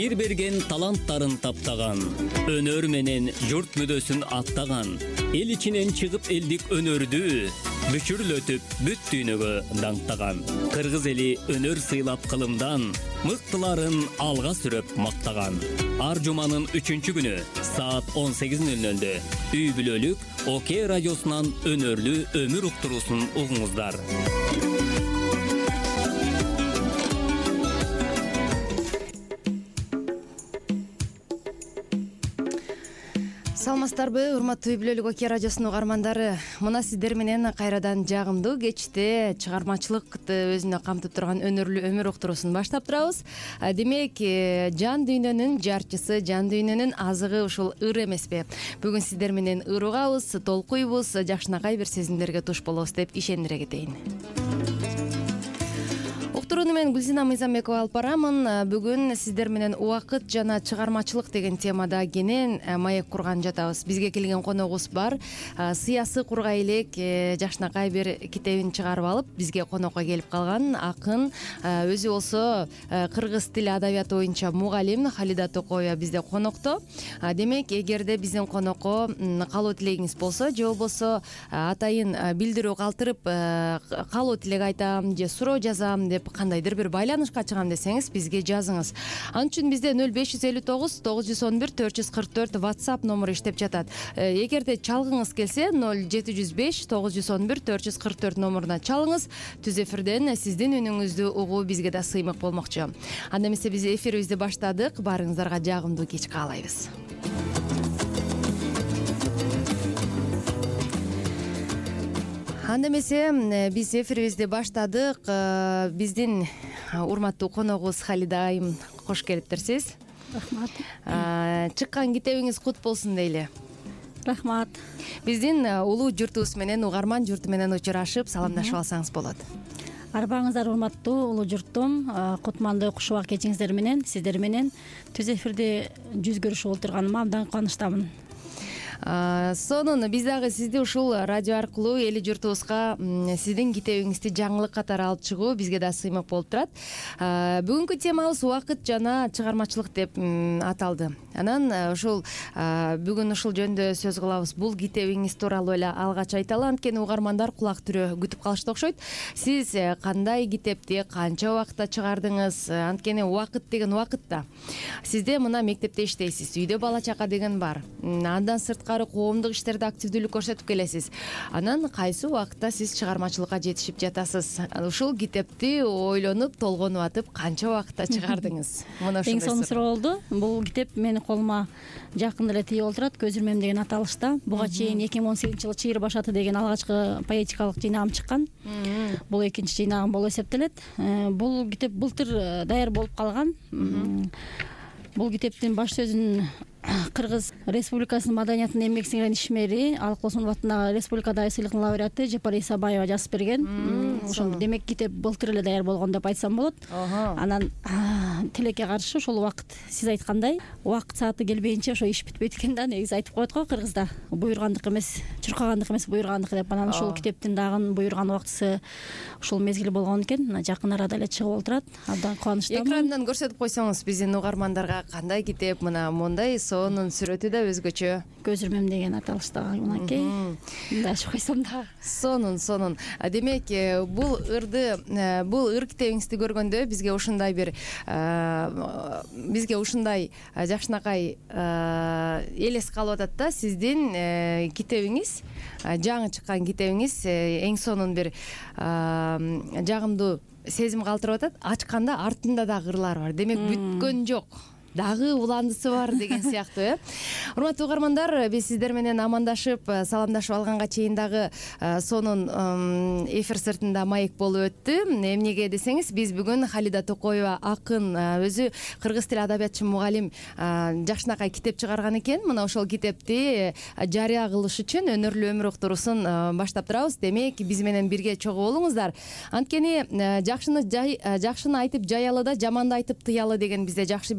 жер берген таланттарын таптаган, өнөр менен журт мүдөсүн аттаган, эл ичинен чыгып элдик өнөрдү бүчүрлөтүп бүт дүйнөгө даңктаган. Кыргыз эли өнөр сыйлап кылымдан, мыктыларын алга сүрөп мактаган. Ар жуманын 3-күнү саат 18:00 үй бүлөлүк ОК радиосунан өнөрлүү өмүр уктуруусун угуңуздар. Саламатсыздарбы, урматтуу үй бүлөлүк ОК радиосунун угармандары. Мына сиздер менен кайрадан жагымдуу кечте чыгармачылыкты өзүнө камтып турган өнөрлүү өмүр уктуруусун баштап турабыз. Демек, жан дүйнөнүн жарчысы, жан дүйнөнүн азыгы ушул ыр эмеспи? Бүгүн сиздер менен ыр угабыз, толкуйбуз, жакшынакай бир сезимдерге туш болобуз деп ишендире кетейин. Уктурууну мен Гүлзина Мыйзамбекова алып барамын. Бүгүн сиздер менен убакыт жана чыгармачылык деген темада кенен маек курган жатабыз. Бизге келген коногубуз бар. Сыясы кургай элек жакшынакай бир китебин чыгарып алып, бизге конокко келип калган акын, өзү болсо кыргыз тили адабияты боюнча мугалим Халида Токоева бизде конокто. Демек, эгерде биздин конокко калуу тилегиңиз болсо, же болбосо атайын билдирүү калтырып калуу тилек айтам же суроо жазам деп кандайдыр бир байланышка чыгам десеңиз, бизге жазыңыз. Ал үчүн бизде 0559 911 444 WhatsApp номуру иштеп жатат. Эгерде чалгыңыз келсе 0705 911 444 номуруна чалыңыз. Түз эфирден сиздин үнүңүздү угуу бизге да сыймык болмокчу. Анда эмесе биз эфирибизди баштадык. Баарыңыздарга жагымдуу кеч каалайбыз. Анда эмесе биз эфирибизди баштадык. Биздин урматтуу коногубуз Халида айым, кош келиптерсиз. Рахмат. Чыккан китебиңиз кут болсун дейли. Рахмат. Биздин улуу журтубуз менен, угарман журту менен учурашып, саламдашып алсаңыз болот. Арбаңыздар урматтуу улуу журтум, кутмандуу кушубак кечиңиздер менен, сиздер менен түз эфирде жүз көрүшүп отурганыма абдан кубанычтамын. Сонун биз дагы сизди ушул радио аркылуу эли журтубузга сиздин китебиңизди жаңылык катары алып чыгуу бизге да сыймык болуп турат. Бүгүнкү темабыз убакыт жана чыгармачылык деп аталды. Анан ушул бүгүн ушул жөнүндө сөз кылабыз. Бул китебиңиз тууралуу эле алгач айталы, анткени угармандар кулак түрө күтүп калышты окшойт. Сиз кандай китепти канча убакытта чыгардыңыз? Анткени убакыт деген убакыт да. Сизде мына мектепте иштейсиз, үйдө бала чака деген бар. Андан сырткары коомдук иштерде активдүүлүк көрсөтүп келесиз. Анан кайсы убакытта сиз чыгармачылыкка жетишип жатасыз? Ушул китепти ойлонуп, толгонуп атып, канча убакытта чыгардыңыз? Мына ушул эң сонун суроо болду. Бул китеп менин колума жакын эле тийип отурат. Көз ирмем деген аталышта. Буга чейин 2018-жылы Чыйыр башаты деген алгачкы поэтикалык жыйнагым чыккан. Бул экинчи жыйнагым болуп эсептелет. Бул китеп былтыр даяр болуп калган. Бул китептин баш сөзүн Кыргыз Республикасынын Маданиятын эмгек сиңирген ишмери, Алык Досмунов атындагы республикадагы сыйлыктын лауреаты Жапар Исабаева жазып берген. Ошол демек китеп былтыр эле даяр болгон деп айтсам болот. Анан тилекке каршы ошол убакыт сиз айткандай, убакыт сааты келбейинче ошо иш бүтпөйт экен да, негизи айтып коет го кыргызда. Буйругандык эмес, чуркагандык эмес, буйругандык деп. Анан ошол китептин дагы буйруган убактысы ушул мезгил болгон экен. Жакын арада эле чыгып отурат. Абдан кубанычтамын. Экрандан көрсөтүп койсоңуз биздин угармандарга кандай китеп, мына мондай сонун сүрөтү да өзгөчө. Көз ирмем деген аталыштагы мынакей. Мындай ачып койсом да. Сонун. Демек, бул ыр китебиңизди көргөндө бизге ушундай жакшынакай элес калып атат да. Сиздин китебиңиз, жаңы чыккан китебиңиз эң сонун бир жагымдуу сезим калтырып атат. Ачканда артында дагы ырлар бар. Демек, бүткөн жок. Дагы уландысы бар деген сыяктуу, Урматтуу угармандар, биз сиздер менен амандашып, саламдашып алганга чейин дагы сонун эфир сыртында маек болуп өттү. Эмнеге десеңиз, биз бүгүн Халида Токоева акын, өзү кыргыз тили адабиятчы мугалим, жакшынакай китеп чыгарган экен. Мына ошол китепти жарыя кылыш үчүн өнөрлүү өмүр уктуруусун баштап турабыз. Демек, биз менен бирге чогуу болуңуздар. Анткени жакшыны айтып жаялы да, жаманды айтып тыялы деген бизде жакшы бир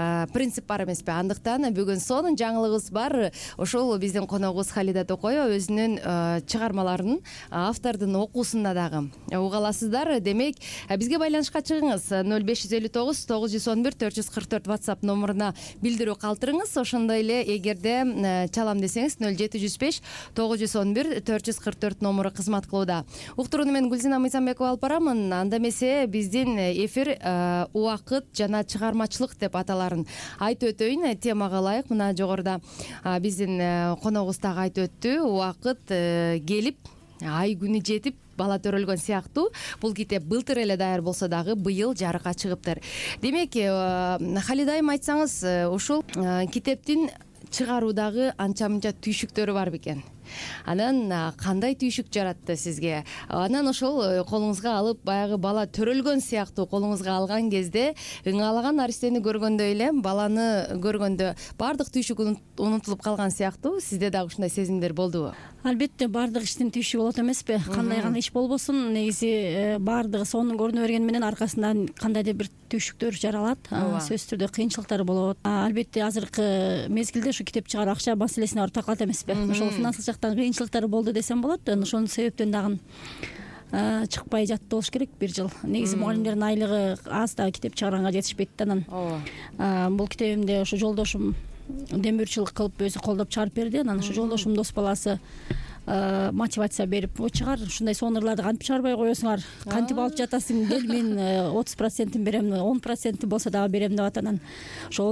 принцип бар эмеспи. Андыктан бүгүн сонун жаңылыгыбыз бар. Ошол биздин коногубуз Халида Токоева өзүнүн чыгармаларын автордун окуусунда дагы уга аласыздар. Демек, бизге байланышка чыгыңыз. 0559 911 444 WhatsApp номуруна билдирүү калтырыңыз. Ошондой эле эгерде чалам десеңиз 0705 911 444 номуру кызмат кылууда. Уктурууну мен Гүлзина Мыйзамбекова алып барамын. Анда эмесе биздин эфир убакыт жана чыгармачылык деп аталарын айтып өтөйүн. Темага ылайык мына жогоруда биздин коногубуз дагы айтып өттү. Убакыт келип, ай күнү жетип бала төрөлгөн сыяктуу. Бул китеп былтыр эле даяр болсо дагы быйыл жарыкка чыгыптыр. Демек, Халида айым айтсаңыз, ушул китептин чыгаруудагы анча-мынча түйшүктөрү бар бекен. Анан кандай түйшүк жаратты сизге? Анан ошол колуңузга алып, баягы бала төрөлгөн сыяктуу колуңузга алган кезде ыңалаган наристени көргөндө эле, баланы көргөндө баардык түйшүк унутулуп калган сыяктуу. Сизде дагы ушундай сезимдер болдубу? Албетте, баардык иштин түйшүгү болот эмеспи? Кандай гана иш болбосун, негизи баардыгы сонун көрүнө бергени менен аркасынан кандайдыр бир түйшүктөр жаралат. Сөзсүз түрдө кыйынчылыктар болот. Албетте, азыркы мезгилде ушу китеп чыгаруу акча маселесине барып такалат эмеспи? Ошол финансылык жактан кыйынчылыктар болду десем болот. Ошонун себептен дагы чыкпай жатты болуш керек бир жыл. Негизи мугалимдердин айлыгы аз да китеп чыгарганга жетишпейт да. Анан бул китебимде ошо жолдошум дембүрчүлүк кылып өзү колдоп чыгарып берди. Анан ошо жолдошум дос баласы мотивация берип, чыгар, ушундай сонурларды кантип чыгарбай коесуңар, кантип алып жатасың, кел мен 30% берем, 10% болсо дагы берем деп атат. Анан ошо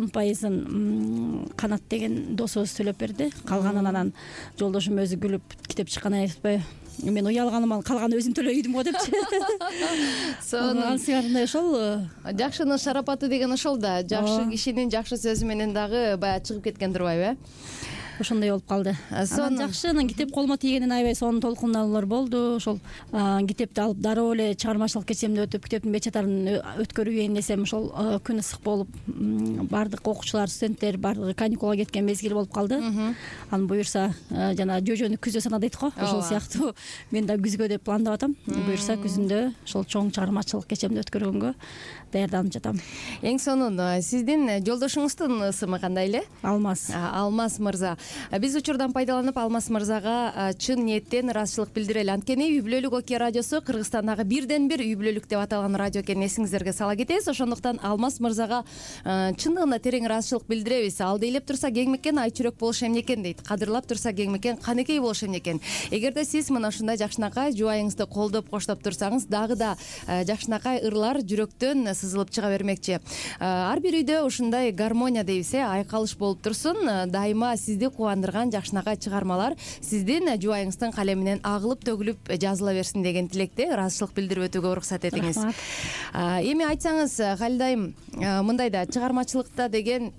10% Канат деген досубуз төлөп берди. Калганын анан жолдошум өзү күлүп, китеп чыкканын айтпай, мен уялганыма калганын өзүм төлөйдүм го депчи. Анысыңарындай ошол жакшынын шарапаты деген ошол да. Жакшы кишинин жакшы сөзү менен дагы баягы чыгып кеткен турбайбы? Ошондой болуп калды. Анан жакшы, анан китеп колума тийгенин аябай сонун толкундауулар болду. Ошол китепти алып дароо эле чыгармачылык кечемди өтүп, китептин бечатарын өткөрүйүн десем, ошол күн ысык болуп, баардык окуучулар, студенттер баардыгы каникулга кеткен мезгил болуп калды. Анан буюрса, жана жөжөнү күзгө сана дейт го, ошол сыяктуу мен да күзгө деп пландап атам. Буюрса күзүндө ошол чоң чыгармачылык кечемди өткөргөнгө даярданып жатам. Эң сонун, сиздин жолдошуңуздун ысымы кандай эле? Алмаз. Алмаз мырза. Биз учурдан пайдаланып Алмаз мырзага чын ниеттен ыраазычылык билдирели. Анткени Үй бүлөлүк Окия радиосу Кыргызстандагы бирден бир үй бүлөлүк деп аталган радио экенин эсиңиздерге сала кетебиз. Ошондуктан Алмаз мырзага чындыгында терең ыраазычылык билдиребиз. Ал дейлеп турса кеңмекен ай чүрөк болуш эмне экен дейт. Кадырлап турса кеңмекен канекей болуш эмне экен. Эгерде сиз мына ушундай жакшынакай жубайыңызды колдоп коштоп турсаңыз, дагы да жакшынакай ырлар жүрөктөн сызылып чыга бермекчи. Ар бир үйдө ушундай гармония дейбиз, айкалыш болуп турсун. Дайыма сизди кубандырган жакшынакай чыгармалар сиздин жубайыңыздын калеминен агылып төгүлүп жазыла берсин деген тилекте ыраазычылык билдирип өтүүгө уруксат этиңиз. Эми айтсаңыз, Халида айым, мындай да чыгармачылыкта деген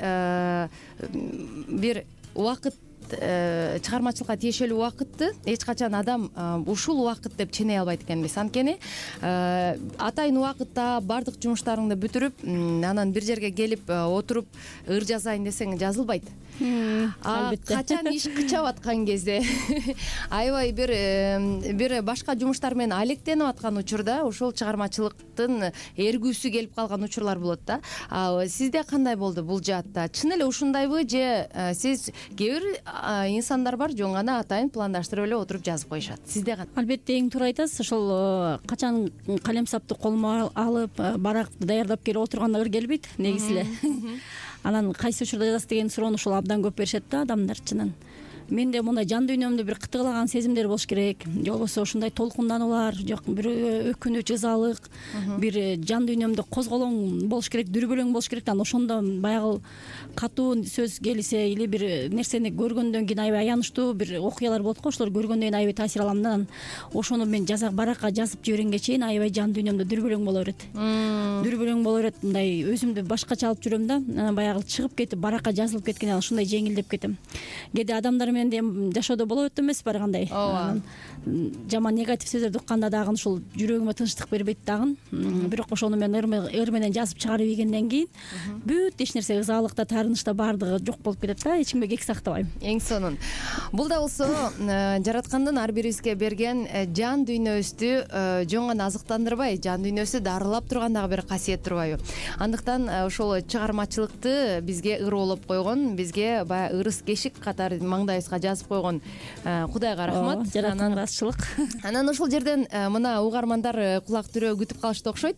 бир убакыт, чыгармачылыкка тиешелүү убакытты эч качан адам ушул убакыт деп ченей албайт экенбиз. Анткени атайын убакытта баардык жумуштарыңды бүтүрүп, анан бир жерге келип отуруп ыр жазайын десең жазылбайт. Качан иш кычап аткан кезде, аябай бир башка жумуштар менен алектенип аткан учурда ошол чыгармачылыктын эргүүсү келип калган учурлар болот да. Сизде кандай болду бул жаатта? Чын эле ушундайбы же сиз кээ бир инсандар бар жөн гана атайын пландаштырып эле отуруп жазып коюшат? Сизде кандай? Албетте, эң туура айтасыз. Ошол качан калем сапты колума алып, баракты даярдап келип отурганда ыр келбейт негизи эле. Анан кайсы учурда жазасыз деген суроону ушул абдан көп беришет да адамдар чынын. Менде мындай жан дүйнөмдө бир кытыгылаган сезимдер болуш керек, же болбосо ушундай толкундануулар, жок бир өкүнүч, ызалык, бир жан дүйнөмдө козголоң болуш керек, дүрбөлөң болуш керек. Анан ошондо баягы катуу сөз келсе или бир нерсени көргөндөн кийин аябай аянычтуу бир окуялар болот го, ошолор көргөндөн кийин аябай таасир алам да. Анан ошону мен баракка жазып жибергенге чейин аябай жан дүйнөмдө дүрбөлөң боло берет. Дүрбөлөң боло берет, мындай өзүмдү башкача алып жүрөм да. Анан баягы чыгып кетип баракка жазылып кеткенде ушундай жеңилдеп кетем. Кээде адамдар менен де жашоодо болот эмес бир кандай. Ооба. Жаман негатив сөздөрдү укканда дагы ушул жүрөгүмө тынчтык бербейт дагы. Бирок ошону мен ыр менен жазып чыгарып ийгенден кийин бүт эч нерсе ызалыкта, таарынычта баардыгы жок болуп кетет да. Эч кимге кек сактабайм. Эң сонун. Бул да болсо жараткандын ар бирибизге берген жан дүйнөбүздү жөн гана азыктандырбай, жан дүйнөбүздү дарылап турган дагы бир касиет турбайбы? Андыктан ошол чыгармачылыкты бизге ыроолоп койгон, бизге баягы ырыс кешик катары маңдайыбызга жазып койгон Кудайга рахмат. Жараткан ыраазычылык. Анан ошол жерден мына угармандар кулак түрөө күтүп калышты окшойт.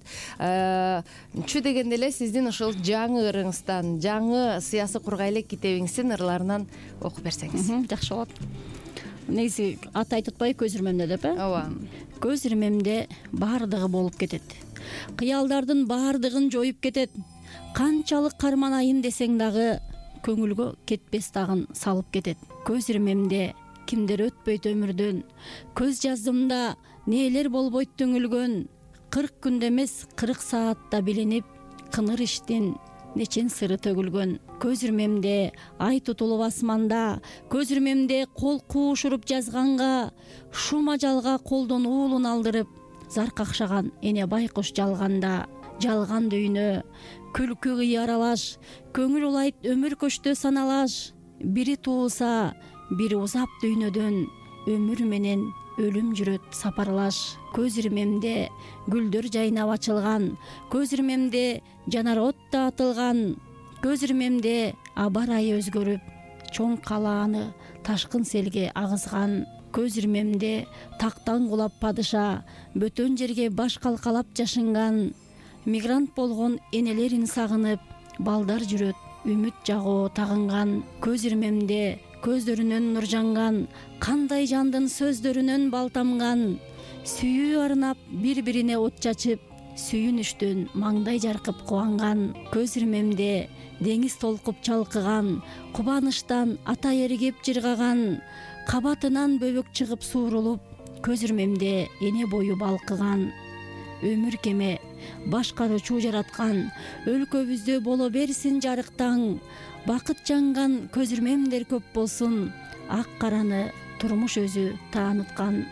Чү дегенде эле сиздин ошол жаңы ырыңыздан, жаңы Сыясы кургай элек китебиңиздин ырларынан окуп берсеңиз. Жакшы болот. Негизи аты айтып атпайбы көз ирмемде деп, Ооба. Көз ирмемде баардыгы болуп кетет. Кыялдардын баардыгын жоюп кетет. Канчалык карманайын десең дагы көңүлгө кетпес тагын салып кетет. Көз ирмемде кимдер өтпөйт өмүрдөн, көз жаздымда нээлер болбойт түңүлгөн. 40 күндө эмес 40 саатта билинип, кыныр иштин нечен сыры төгүлгөн. Көз ирмемде ай тутулуп асманда, көз ирмемде кол куушуруп жазганга, шум ажалга колдон уулун алдырып, зар какшаган эне байкуш жалганда. Жалган дүйнө, күлкү кый аралаш, көңүл улайт өмүр көчтө саналаш. Бири туулса, бири узап дүйнөдөн, өмүр менен өлүм жүрөт сапарлаш. Көз ирмемде гүлдөр жайнап ачылган, көз ирмемде жанар от да атылган. Көз ирмемде аба ырайы өзгөрүп, чоң калааны ташкын селге агызган. Көз ирмемде тактан кулап падыша, бөтөн жерге баш калкалап жашынган. Мигрант болгон энелерин сагынып, балдар жүрөт үмүт жагоо тагынган. Көз ирмемде көздөрүнөн нур жанган, кандай жандын сөздөрүнөн бал тамган. Сүйүү арнап бири-бирине от чачып, сүйүнүштөн маңдай жаркып кубанган. Көз ирмемде деңиз толкуп чалкыган, кубанычтан ата эригип жыргаган. Кабатынан бөбөк чыгып суурулуп, көз ирмемде эне бою балкыган. Өмүр кеме башкаруучу жараткан, өлкөбүздө боло берсин жарыктаң. Бакыт жанган көз ирмемдер көп болсун, ак караны турмуш өзү тааныткан.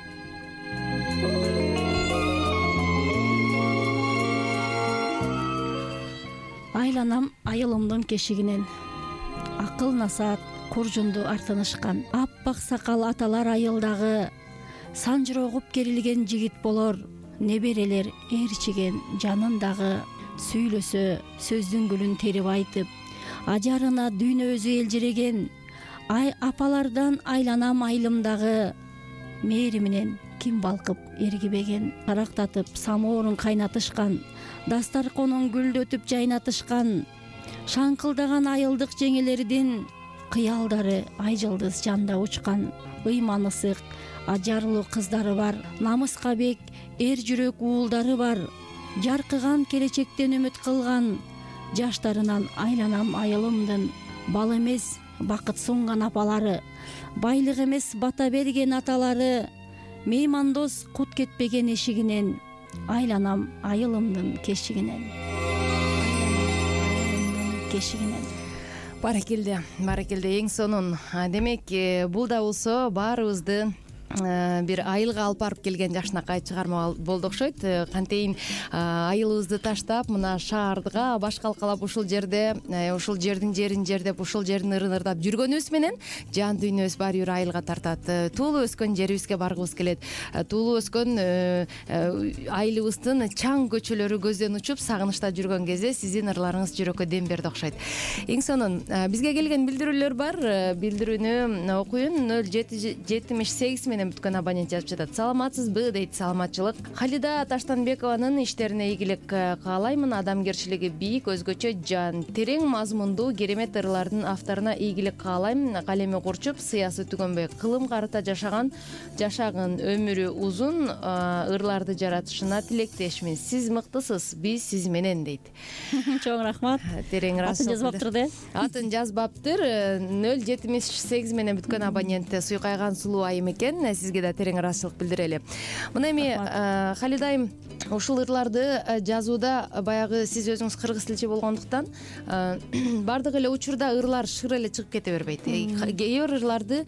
Айланам айылымдын кешигинен, акыл насаат куржунду артынышкан. Аппак сакал аталар айылдагы, санжырогуп керилген жигит болор. Неберелер ээрчиген жанындагы, сүйлөсө сөздүн гүлүн терип айтып, ажарына дүйнө өзү элжиреген. Ай апалардан айланам айылымдагы, мээри менен ким балкып эргибеген. Карактатып самоорун кайнатышкан, дастарконун гүлдөтүп жайнатышкан. Шаңкылдаган айылдык жеңелердин кыялдары ай жылдыз жанда учкан. Ыйман ысык ажарлуу кыздары бар, намыска бек эр жүрөк уулдары бар. Жаркыган келечектен үмүт кылган, жаштарынан айланам айылымдын. Бал эмес бакыт сунган апалары, байлык эмес бата берген аталары. Меймандос кут кетпеген эшигинен, айланам айылымдын кешигинен. Баракелде, эң сонун. Демек, бул да болсо баарыбызды бир айылга алып барып келген жакшынакай чыгарма болду окшойт. Кантейин айылыбызды таштап, мына шаарга баш калкалап ушул жерде, ушул жердин жерин жердеп, ушул жердин ырын ырдап жүргөнүбүз менен жан дүйнөбүз баары бир айылга тартат. Туулуп өскөн жерибизге баргыбыз келет. Туулуп өскөн айылыбыздын чаң көчөлөрү көздөн учуп, сагынычта жүргөн кезде сиздин ырларыңыз жүрөккө дем берди окшойт. Эң сонун. Бизге келген билдирүүлөр бар. Билдирүүнү окуйун. 078 менен бүткөн абонент жазып жатат. Саламатсызбы дейт. Саламатчылык. Халида Таштанбекованын иштерине ийгилик каалаймын. Адамгерчилиги бийик, өзгөчө жан. Терең мазмундуу керемет ырлардын авторуна ийгилик каалайм. Калеми курчуп, сыясы түгөнбөй, кылым карыта жашагын өмүрү узун ырларды жаратышына тилектешмин. Сиз мыктысыз, биз сиз менен дейт. Чоң рахмат. Терең атын жазбаптыр да? Атын жазбаптыр. 078 менен бүткөн абонент Суйкайган сулуу айым экен. сизге да терең ыраазычылык билдирели. Мына эми Халида айым, ушул ырларды жазууда баягы сиз өзүңүз кыргыз тилчи болгондуктан баардык эле учурда ырлар шыр эле чыгып кете бербейт. Кээ бир ырларды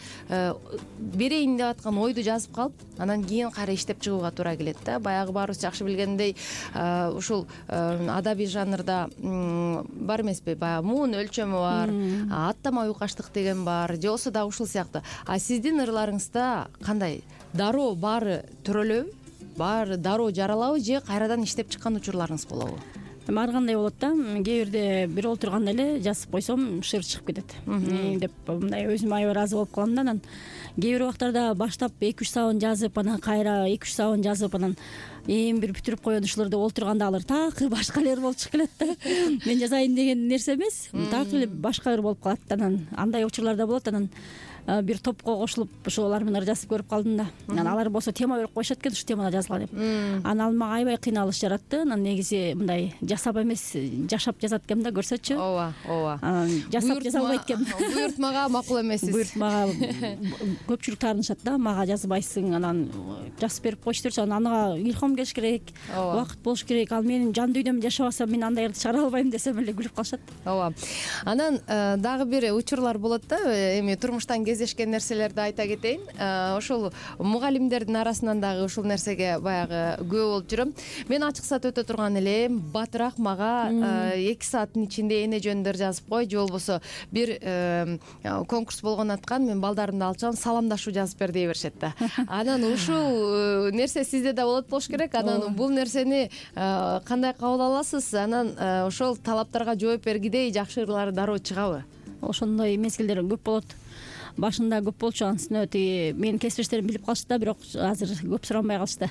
берейин деп аткан ойду жазып калып, анан кийин кайра иштеп чыгууга туура келет да. Баягы баарыбыз жакшы билгендей ушул адабий жанрда бар эмеспи, баягы муун өлчөмү бар, аттама уйкаштык деген бар, же болбосо дагы ушул сыяктуу. А сиздин ырларыңызда кандай? Дароо баары төрөлөбү? Баары дароо жаралабы же кайрадан иштеп чыккан учурларыңыз болобу? Ар кандай болот да. Кээ бирде бир олтурганда эле жазып койсом шыр чыгып кетет деп мындай өзүм аябай ыраазы болуп калам да. Анан кээ бир убактарда баштап 2-3 сабын жазып, анан кайра 2-3 сабын жазып, анан эми бир бүтүрүп коеюн ушуларды олтурганда алар такы башка ыр болуп чыгып келет да. Мен жазайын деген нерсе эмес, такы эле башка ыр болуп калат. Анан андай учурлар да болот. Анан бир топко кошулуп ошо алар менен ыр жазып көрүп калдым да. Анан алар болсо тема берип коюшат экен, ушу темада жазгыла деп. Анан ал мага аябай кыйналыш жаратты. Анан негизи мындай жасап эмес, жашап жазат экенмин да, көрсөчү. Ооба. Анан жасап жаза албайт экенмин. Буйртмага макул эмессиз. Буйртмага көпчүлүк таарынышат да. Мага жазбайсың, анан жазып берип койчутурчу. Анан ага илхом келиш керек, убакыт болуш керек. Ал менин жан дүйнөмдө жашабасам мен андай ырды чыгара албайм десем эле күлүп калышат. Ооба. Анан дагы бир учурлар болот да. Эми турмуштан кездешкен нерселерди айта кетейин. Ошол мугалимдердин арасынан дагы ушул нерсеге баягы күбө болуп жүрөм. Мен ачык саат өтө турган элем, батыраак мага 2 сааттын ичинде эне жөнүндө жазып кой, же болбосо бир конкурс болгон аткан, мен балдарымды алчам, саламдашуу жазып бер дей беришет да. Анан ушул нерсе сизде да болот болуш керек. Анан бул нерсени кандай кабыл аласыз? Анан ошол талаптарга жооп бергидей жакшы ырлар дароо чыгабы? Ошондой мезгилдер көп болот. Башында көп болчу, анын үстүнө тиги менин кесиптештерим билип калышты да, бирок азыр көп суранбай калышты.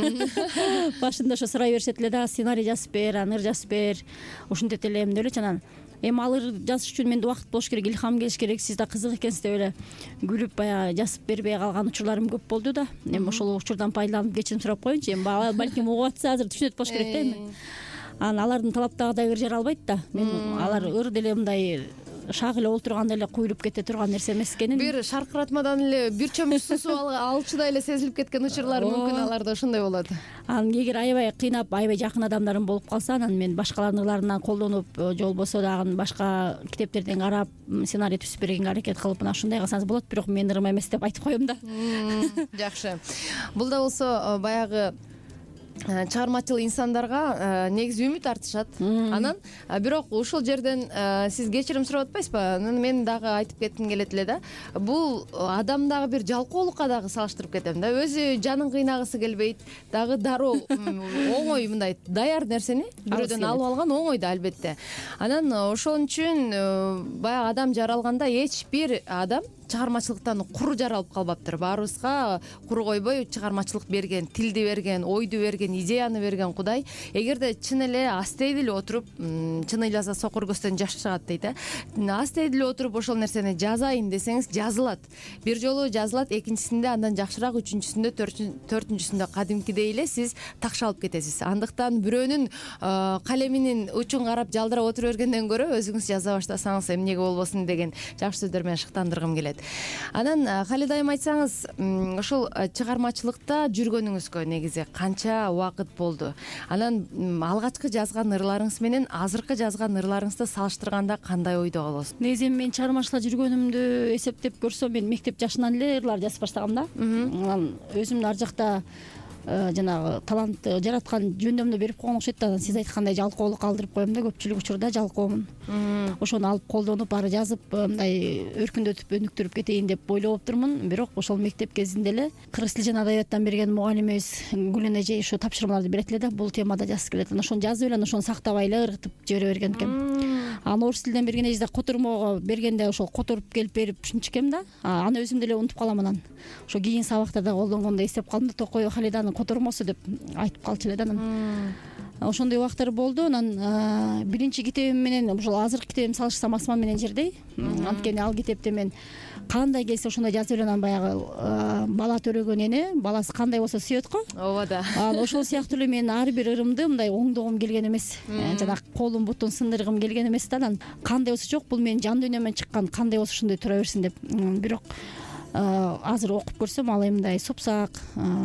Башында ошо сурай беришет эле да, сценарий жазып бер, ыр жазып бер, ушинтет эле деп элечи. Анан эми ал ыр жазыш үчүн менде убакыт болуш керек, илхам келиш керек, сиз да кызык экенсиз деп эле күлүп баягы жазып бербей калган учурларым көп болду да. Эми ошол учурдан пайдаланып кечирим сурап коеюнчу. Эми балким угуп атса азыр түшүнөт болуш керек да эми. Анан алардын талаптагыдай ыр жара албайт да. Мен алар ыр деле мындай шак эле олтурганда эле куюлуп кете турган нерсе эмес экенин. Бир шаркыратмадан эле бир чөмүч суу алчудай эле сезилип кеткен учурлар мүмкүн аларда ошондой болот. Анан эгер аябай кыйнап, аябай жакын адамдарым болуп калса, анан мен башкалардын ырларынан колдонуп, же болбосо дагы башка китептерден карап, сценарий түзүп бергенге аракет кылып, мына ушундай кылсаңыз болот, бирок менин ырым эмес деп айтып коем да. Жакшы. Бул да болсо баягы чыгармачыл инсандарга негизи үмүт артышат. Анан бирок ушул жерден сиз кечирим сурап атпайсызбы? Мен дагы айтып кетким келет эле да. Бул адамдагы бир жалкоолукка дагы салыштырып кетем да. Өзү жанын кыйнагысы келбейт, дагы дароо оңой мындай даяр нерсени бирөөдөн алып алган оңой да албетте. Анан ошон үчүн баягы адам жаралганда эч бир адам чыгармачылыктан куру жаралып калбаптыр. Баарыбызга куру койбой чыгармачылык берген, тилди берген, ойду берген, идеяны берген Кудай. Эгерде чын эле астейди эле отуруп, чын ыйласа сокур көздөн жаш чыгат дейт э. Астейди эле отуруп ошол нерсени жазайын десеңиз жазылат. Бир жолу жазылат, экинчисинде андан жакшыраак, үчүнчүсүндө, төртүнчүсүндө кадимкидей эле сиз такшалып кетесиз. Андыктан бирөөнүн калеминин учун карап жалдырап отура бергенден көрө өзүңүз жаза баштасаңыз эмнеге болбосун деген жакшы сөздөр менен шыктандыргым келет. Анан Халида айым, айтсаңыз, ошол чыгармачылыкта жүргөнүңүзгө негизи канча убакыт болду? Анан алгачкы жазган ырларыңыз менен азыркы жазган ырларыңызды салыштырганда кандай ойдо каласыз? Негизи мен чыгармачылыкта жүргөнүмдү эсептеп көрсөм, мен мектеп жашынан эле ырлар жазып баштагам да. Анан өзүмдүн ар жакта жанагы талант жараткан жөндөмдү берип койгон окшойт да. Сиз айткандай жалкоолук калтырып коем да, көпчүлүк учурда жалкоомун. Ошону алып колдонуп, ары жазып, мындай өркүндөтүп, өнүктүрүп кетейин деп ойлоп отурмун. Бирок ошол мектеп кезинде эле кыргыз тили жана адабияттан берген мугалимибиз Гүлен эжей ошо тапшырмаларды берет эле да, бул темада жазып келет. Ошону жазып эле, ошону сактабай эле ыргытып жибере берген экен. Аны орус тилден берген эжеде котормого бергенде ошол которуп келип берип ушинтип экен да. Аны өзүм деле унутуп калам. Анан ошо кийин сабактарда колдонгондо эстеп калдым да, Токой Халиданын котормосу деп айтып калчу эле да. Анан ошондой убактар болду. Анан биринчи китебим менен ошол азыркы китебим салышсам асман менен жердей. Анткени ал китепте мен кандай келсе ошондой жазып элем. Баягы бала төрөгөн эне баласы кандай болсо сүйөт го. Ооба да. Ошол сыяктуу эле мен ар бир ырымды мындай оңдогум келген эмес. Жана колун бутун сындыргым келген эмес да. Анан кандай болсо жок, бул менин жан дүйнөмөн чыккан, кандай болсо ошондой тура берсин деп. Бирок азыр окуп көрсөм ал эми мындай супсак,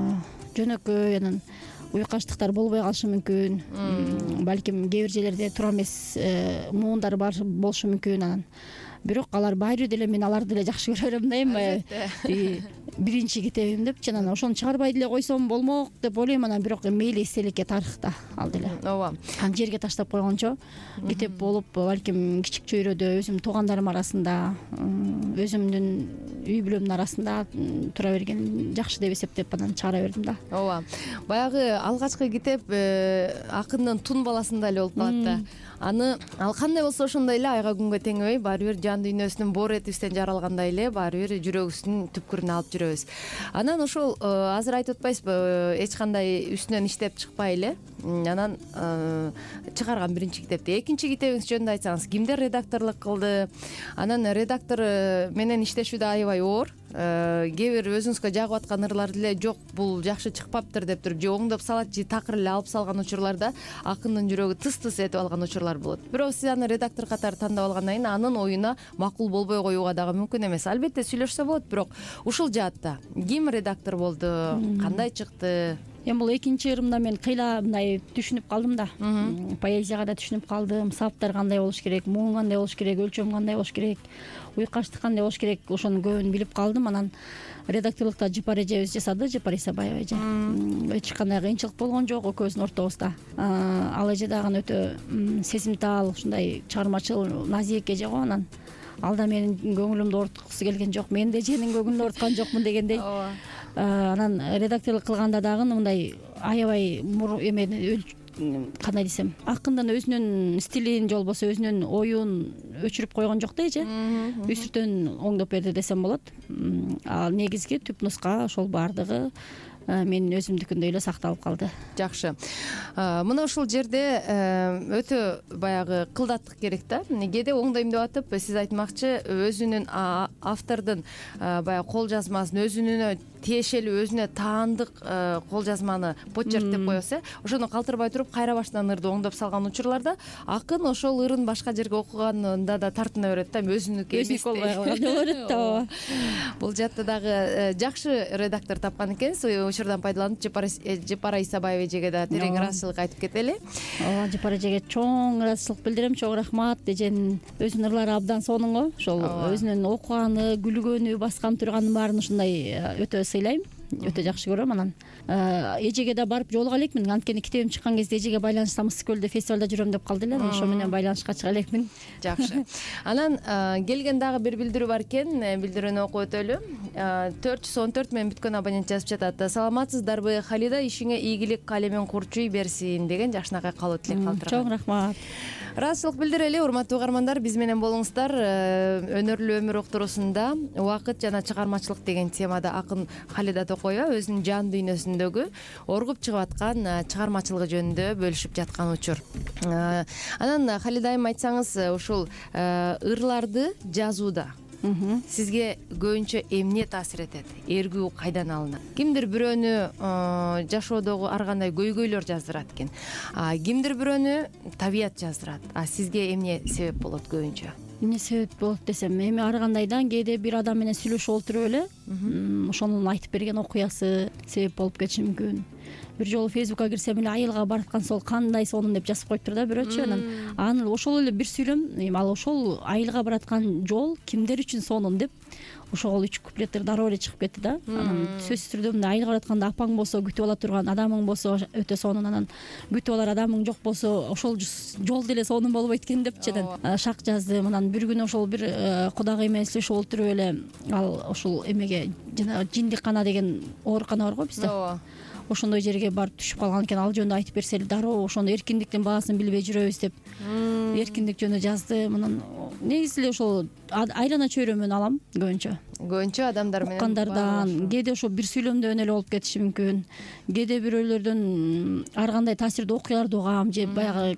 жөнөкөй, анан уйкаштыктар болбой калышы мүмкүн. Балким кээ бир жерлерде туура эмес муундар болушу мүмкүн. Анан бирок алар баары бир деле мен аларды деле жакшы көрө берем да, эми биринчи китебим депчи, анан ошону чыгарбай деле койсом болмок деп ойлойм. Анан бирок мейли эстеликке, тарыхта ал деле. Ооба. Анан жерге таштап койгончо китеп болуп, балким кичик чөйрөдө өзүмдүн туугандарым арасында, өзүмдүн үй бүлөмдүн арасында тура берген жакшы деп эсептеп анан чыгара бердим да. Ооба. Баягы алгачкы китеп акындын тун баласында эле болуп калат да. Аны ал кандай болсо ошондой эле айга күнгө теңебей, баары бир жан дүйнөсүнүн боор этибизден жаралгандай эле баары бир жүрөгүбүздүн түпкүрүнө алып жүрөбүз. Анан ошол азыр айтып атпайсызбы, эч кандай үстүнөн иштеп чыкпай эле анан чыгарган биринчи китепти. Экинчи китебиңиз жөнүндө айтсаңыз, кимдер редакторлук кылды? Анан редактор менен иштешүү да аябай оор. Кээ бир өзүңүзгө жагып аткан ырлар деле жок, бул жакшы чыкпаптыр деп туруп, же оңдоп салат, же такыр эле алып салган учурларда акындын жүрөгү тыс-тыс этип алган учурлар болот. Бирок сиз аны редактор катары тандап алгандан кийин анын оюна макул болбой коюуга дагы мүмкүн эмес. Албетте сүйлөшсө болот, бирок ушул жаатта ким редактор болду, кандай чыкты? Эми бул экинчи ырымда мен кыйла мындай түшүнүп калдым да. Поэзияга да түшүнүп калдым. Саптар кандай болуш керек, муун кандай болуш керек, өлчөм кандай болуш керек, уйкаштык кандай болуш керек, ошонун көбүн билип калдым. Анан редакторлукта Жапар эжебиз жасады, Жапар Исабаева эже. Эч кандай кыйынчылык болгон жок экөөбүздүн ортобузда. Ал эже дагы өтө сезимтал, ушундай чыгармачыл, назик эже го. Анан ал да менин көңүлүмдү ооруткусу келген жок, мен да эженин көңүлүн ооруткан жокмун дегендей. Анан редакторлук кылганда дагы мындай аябай эмени кандай десем, акындын өзүнүн стилин же болбосо өзүнүн оюн өчүрүп койгон жок да эже. Үстүртөн оңдоп берди десем болот. Ал негизги түп нуска ошол баардыгы менин өзүмдүкүндөй эле сакталып калды. Жакшы. Мына ушул жерде өтө баягы кылдаттык керек да. Кээде оңдойм деп атып, сиз айтмакчы, өзүнүн автордун баягы кол жазмасын, өзүнүнө тиешелүү, өзүнө таандык кол жазманы почерк деп коебуз, ошону калтырбай туруп кайра баштан ырды оңдоп салган учурларда акын ошол ырын башка жерге окуганда да тартына берет да, өзүнүкү эмес болбой калгандай болот да. Бул жакта дагы жакшы редактор тапкан экенсиз. Учурдан пайдаланып Жапар Исабаева эжеге да терең ыраазычылык айтып кетели. Ооба, Жапар эжеге чоң ыраазычылык билдирем, чоң рахмат. Эженин өзүнүн ырлары абдан сонун го. Ошол өзүнүн окуганы, күлгөнү, баскан турганын баарын ушундай өтө сыйлайм. Өтө жакшы көрөм. Анан эжеге да барып жолуга элекмин. Анткени китебим чыккан кезде эжеге байланышта Мысык көлдө фестивалда жүрөм деп калды эле. Ошо менен байланышка чыга элекмин. Жакшы. Анан келген дагы бир билдирүү бар экен. Билдирүүнү окуп өтөлү. 414 менен бүткөн абонент жазып жатат. Саламатсыздарбы? Халида ишиңе ийгилик, калемиң курчуй берсин деген жакшынакай калуу тилек калтырган. Чоң рахмат. Ыраазычылык билдирели, урматтуу угармандар, биз менен болуңуздар. Өнөрлүү өмүр уктуруусунда убакыт жана чыгармачылык деген темада акын Халида Токоева өзүнүн жан дүйнөсүндөгү оргуп чыгып аткан чыгармачылыгы жөнүндө бөлүшүп жаткан учур. Анан Халида айым, айтсаңыз, ушул ырларды жазууда сизге көбүнчө эмне таасир этет? Эргүү кайдан алынат? Кимдир бирөөнү жашоодогу ар кандай көйгөйлөр жаздырат экен. Кимдир бирөөнү табият жаздырат. Сизге эмне себеп болот көбүнчө? Эмне себеп болот десем, эми ар кандайдан кээде бир адам менен сүйлөшүп отуруп эле ошонун айтып берген окуясы себеп болуп кетиши мүмкүн. Бир жолу Фейсбукка кирсем эле айылга бараткан сол кандай сонун деп жазып коюптур да бирөөчү. Анан аны ошол эле бир сүйлөм, эми ал ошол айылга бараткан жол кимдер үчүн сонун деп ошол 3 куплеттер дароо эле чыгып кетти да. Анан сөзсүз түрдө мындай айылга баратканда апаң болсо, күтүп ала турган адамың болсо өтө сонун, анан күтүп алар адамың жок болсо ошол жол деле сонун болбойт экен депчи. Шак жаздым. Анан бир күнү ошол бир кудагый менен сүйлөшүп отуруп эле ал ошол эмеге жана жиндиккана деген оорукана бар го бизде. Ошондой жерге барып түшүп калган экен. Ал жөнүндө айтып берсе эле дароо ошону эркиндиктин баасын билбей жүрөбүз деп эркиндик жөнүндө жаздым. Анан негизи эле ошол айлана чөйрөмөн алам көбүнчө адамдар менен уккандардан. Кээде ошо бир сүйлөмдөн эле болуп кетиши мүмкүн. Кээде бирөөлөрдөн ар кандай таасирдүү окуяларды угам, же баягы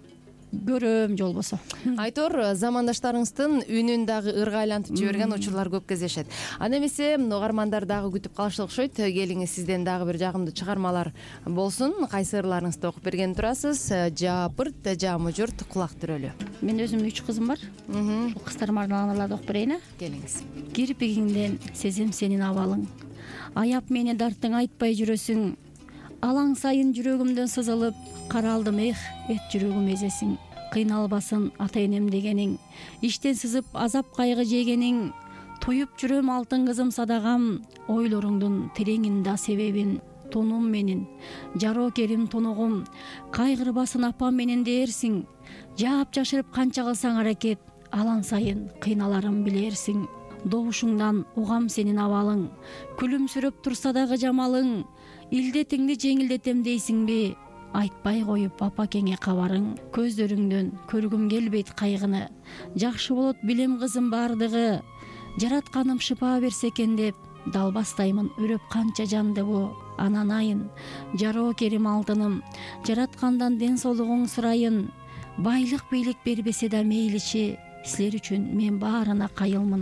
көрөм же болбосо. Айтор, замандаштарыңыздын үнүн дагы ырга айлантып жиберген учурлар көп кездешет. Анда эмесе угармандар дагы күтүп калышы окшойт. Келиңиз, сизден дагы бир жагымдуу чыгармалар болсун. Кайсы ырларыңызды окуп берген турасыз. Жапырт, жамы журт, кулак түрөлү. Мен өзүмдүн 3 кызым бар. Ушул кыздарыма арналган ырларды окуп берейин. Келиңиз. Кирпигиңден сезем сенин абалың. Аяп мени дартың айтпай жүрөсүң. Алаң сайын жүрөгүмдөн сызылып, каралдым эт жүрөгүм эзесиң. Кыйналбасын ата энем дегениң, иштен сызып азап кайгы жегениң. Туюп жүрөм алтын кызым садагам, ойлоруңдун тереңинда себебин. Тонум менин, жароо керим тонугум, кайгырбасын апам менен дээрсиң. Жаап жашырып канча кылсаң аракет, алан сайын кыйналарым билерсиң. Добушуңдан угам сенин абалың, күлүмсүрөп турса дагы жамалың. Илдетиңди жеңилдетем дейсиңби, айтпай коюп апа кеңе кабарың. Көздөрүңдөн көргүм келбейт кайгыны, жакшы болот билем кызым бардыгы. Жаратканым шыпа берсе экен деп, далбастаймын үрөп канча жанды бу. Анан айын, жароо керим алтыным, жараткандан ден соолугуң сурайын. Байлык бийлик бербесе да мейличи, силер үчүн мен баарына кайылмын.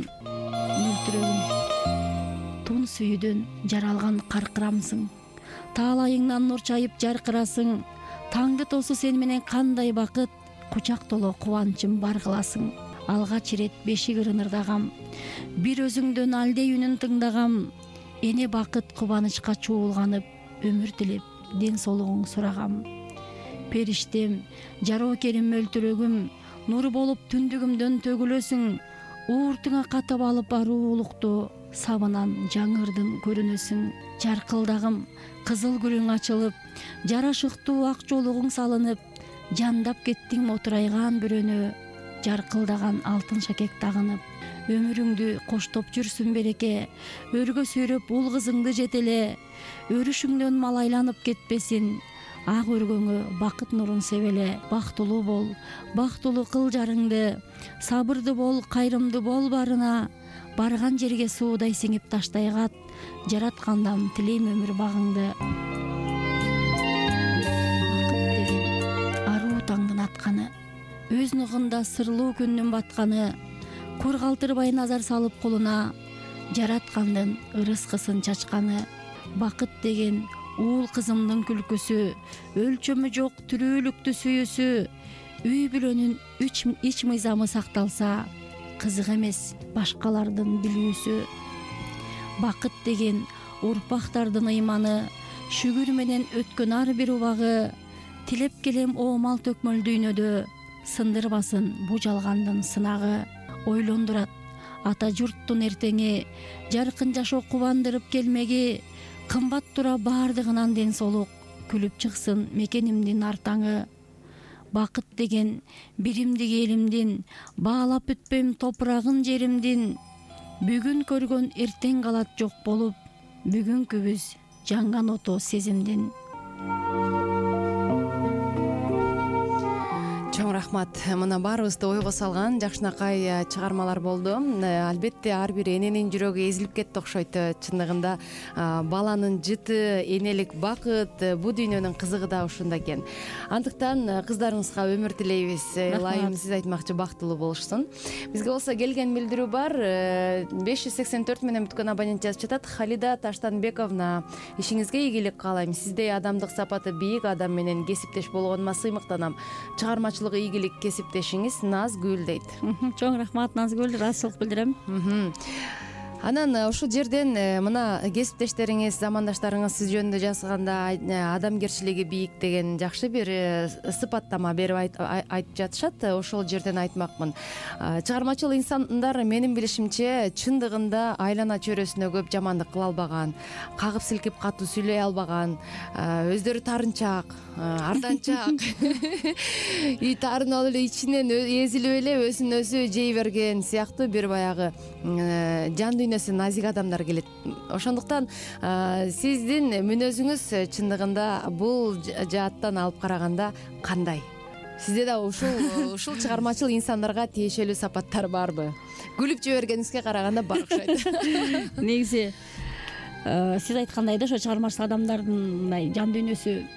Мөлтүрөгүм, тун сүйүүдөн жаралган каркырамсың. Таалайыңнан нур чайып жаркырасың. Таңды тосу сен менен кандай бакыт, кучак толо кубанычым бар кыласың. Алгач ирет бешик ырынырдагам, бир өзүңдөн алдей үнүн тыңдагам. Эне бакыт кубанычка чуулганып, өмүр тилеп ден соолугуң сурагам. Периштем, жароо керим мөлтүрөгүм, нур болуп түндүгүмдөн төгүлөсүң. Ууртуңа катып алып аруулукту, сабынан жаңырдын көрүнөсүң. Жаркылдагым, кызыл гүлүң ачылып, жарашыктуу ак жолугуң салынып. Жандап кеттиң отурайган бүрөнө, жаркылдаган алтын шакек тагынып. Өмүрүңдү коштоп жүрсүн береке, өргө сүйрөп ул кызыңды жетеле. Өрүшүңдөн малайланып кетпесин, ак өргөңө бакыт нурун себеле. Бактылуу бол, бактылуу кыл жарыңды, сабырды бол, кайрымды бол барына. Барган жерге суудай сиңип таштай кат, жараткандан тилейм өмүр багыңды. Бакыт деген аруу таңдын атканы, өз нугунда сырлуу күндүн батканы. Кур калтырбай назар салып колуна, жараткандын ырыскысын чачканы. Бакыт деген уул кызымдын күлкүсү, өлчөмү жок түрүүлүктү сүйүүсү. Үй бүлөнүн ич мыйзамы сакталса, кызык эмес башкалардын билүүсү. Бакыт деген урпактардын ыйманы, шүгүр менен өткөн ар бир убагы. Тилеп келем оомал төкмөл дүйнөдө, сындырбасын бу жалгандын сынагы. Ойлондурат ата журттун эртеңи, жаркын жашоо кубандырып келмеги. Кымбат тура бардыгынан ден соолук, күлүп чыксын мекенимдин артаңы. Бакыт деген биримдик элимдин, баалап бүтпөйм топурагын жеримдин. Бүгүн көргөн эртең калат жок болуп, бүгүнкүбүз жанган оту сезимдин. Чоң рахмат. Мына баарыбызды ойго салган жакшынакай чыгармалар болду. Албетте ар бир эненин жүрөгү эзилип кетти окшойт. Чындыгында баланын жыты, энелик бакыт, бу дүйнөнүн кызыгы да ушунда экен. Андыктан кыздарыңызга өмүр тилейбиз. Ылайым сиз айтмакчы бактылуу болушсун. Бизге болсо келген билдирүү бар. 584 менен бүткөн абонент жазып жатат. Халида Таштанбековна, ишиңизге ийгилик каалайм. Сиздей адамдык сапаты бийик адам менен кесиптеш болгонума сыймыктанам. Чыгармачылык ийгилик кесиптешиңиз Назгүл дейт. Чоң рахмат Назгүл, ыраазычылык билдирем. Анан ушул жерден мына кесиптештериңиз, замандаштарыңыз сиз жөнүндө жазганда адамгерчилиги бийик деген жакшы бир сыпаттама берип айтып жатышат. Ошол жерден айтмакмын. Чыгармачыл инсандар менин билишимче чындыгында айлана чөйрөсүнө көп жамандык кыла албаган, кагып силкип катуу сүйлөй албаган, өздөрү тарынчаак, арданчаак, үй тарын алып эле ичинен эзилип эле өзүн өзү жей берген сыяктуу бир баягы жан дүйнөсү назик адамдар келет. Ошондуктан сиздин мүнөзүңүз чындыгында бул жааттан алып караганда кандай? Сизде да ушул чыгармачыл инсандарга тиешелүү сапаттар барбы? Күлүп жибергениңизге караганда бар окшойт. Негизи сиз айткандай да ошо чыгармачыл адамдардын мындай жан дүйнөсү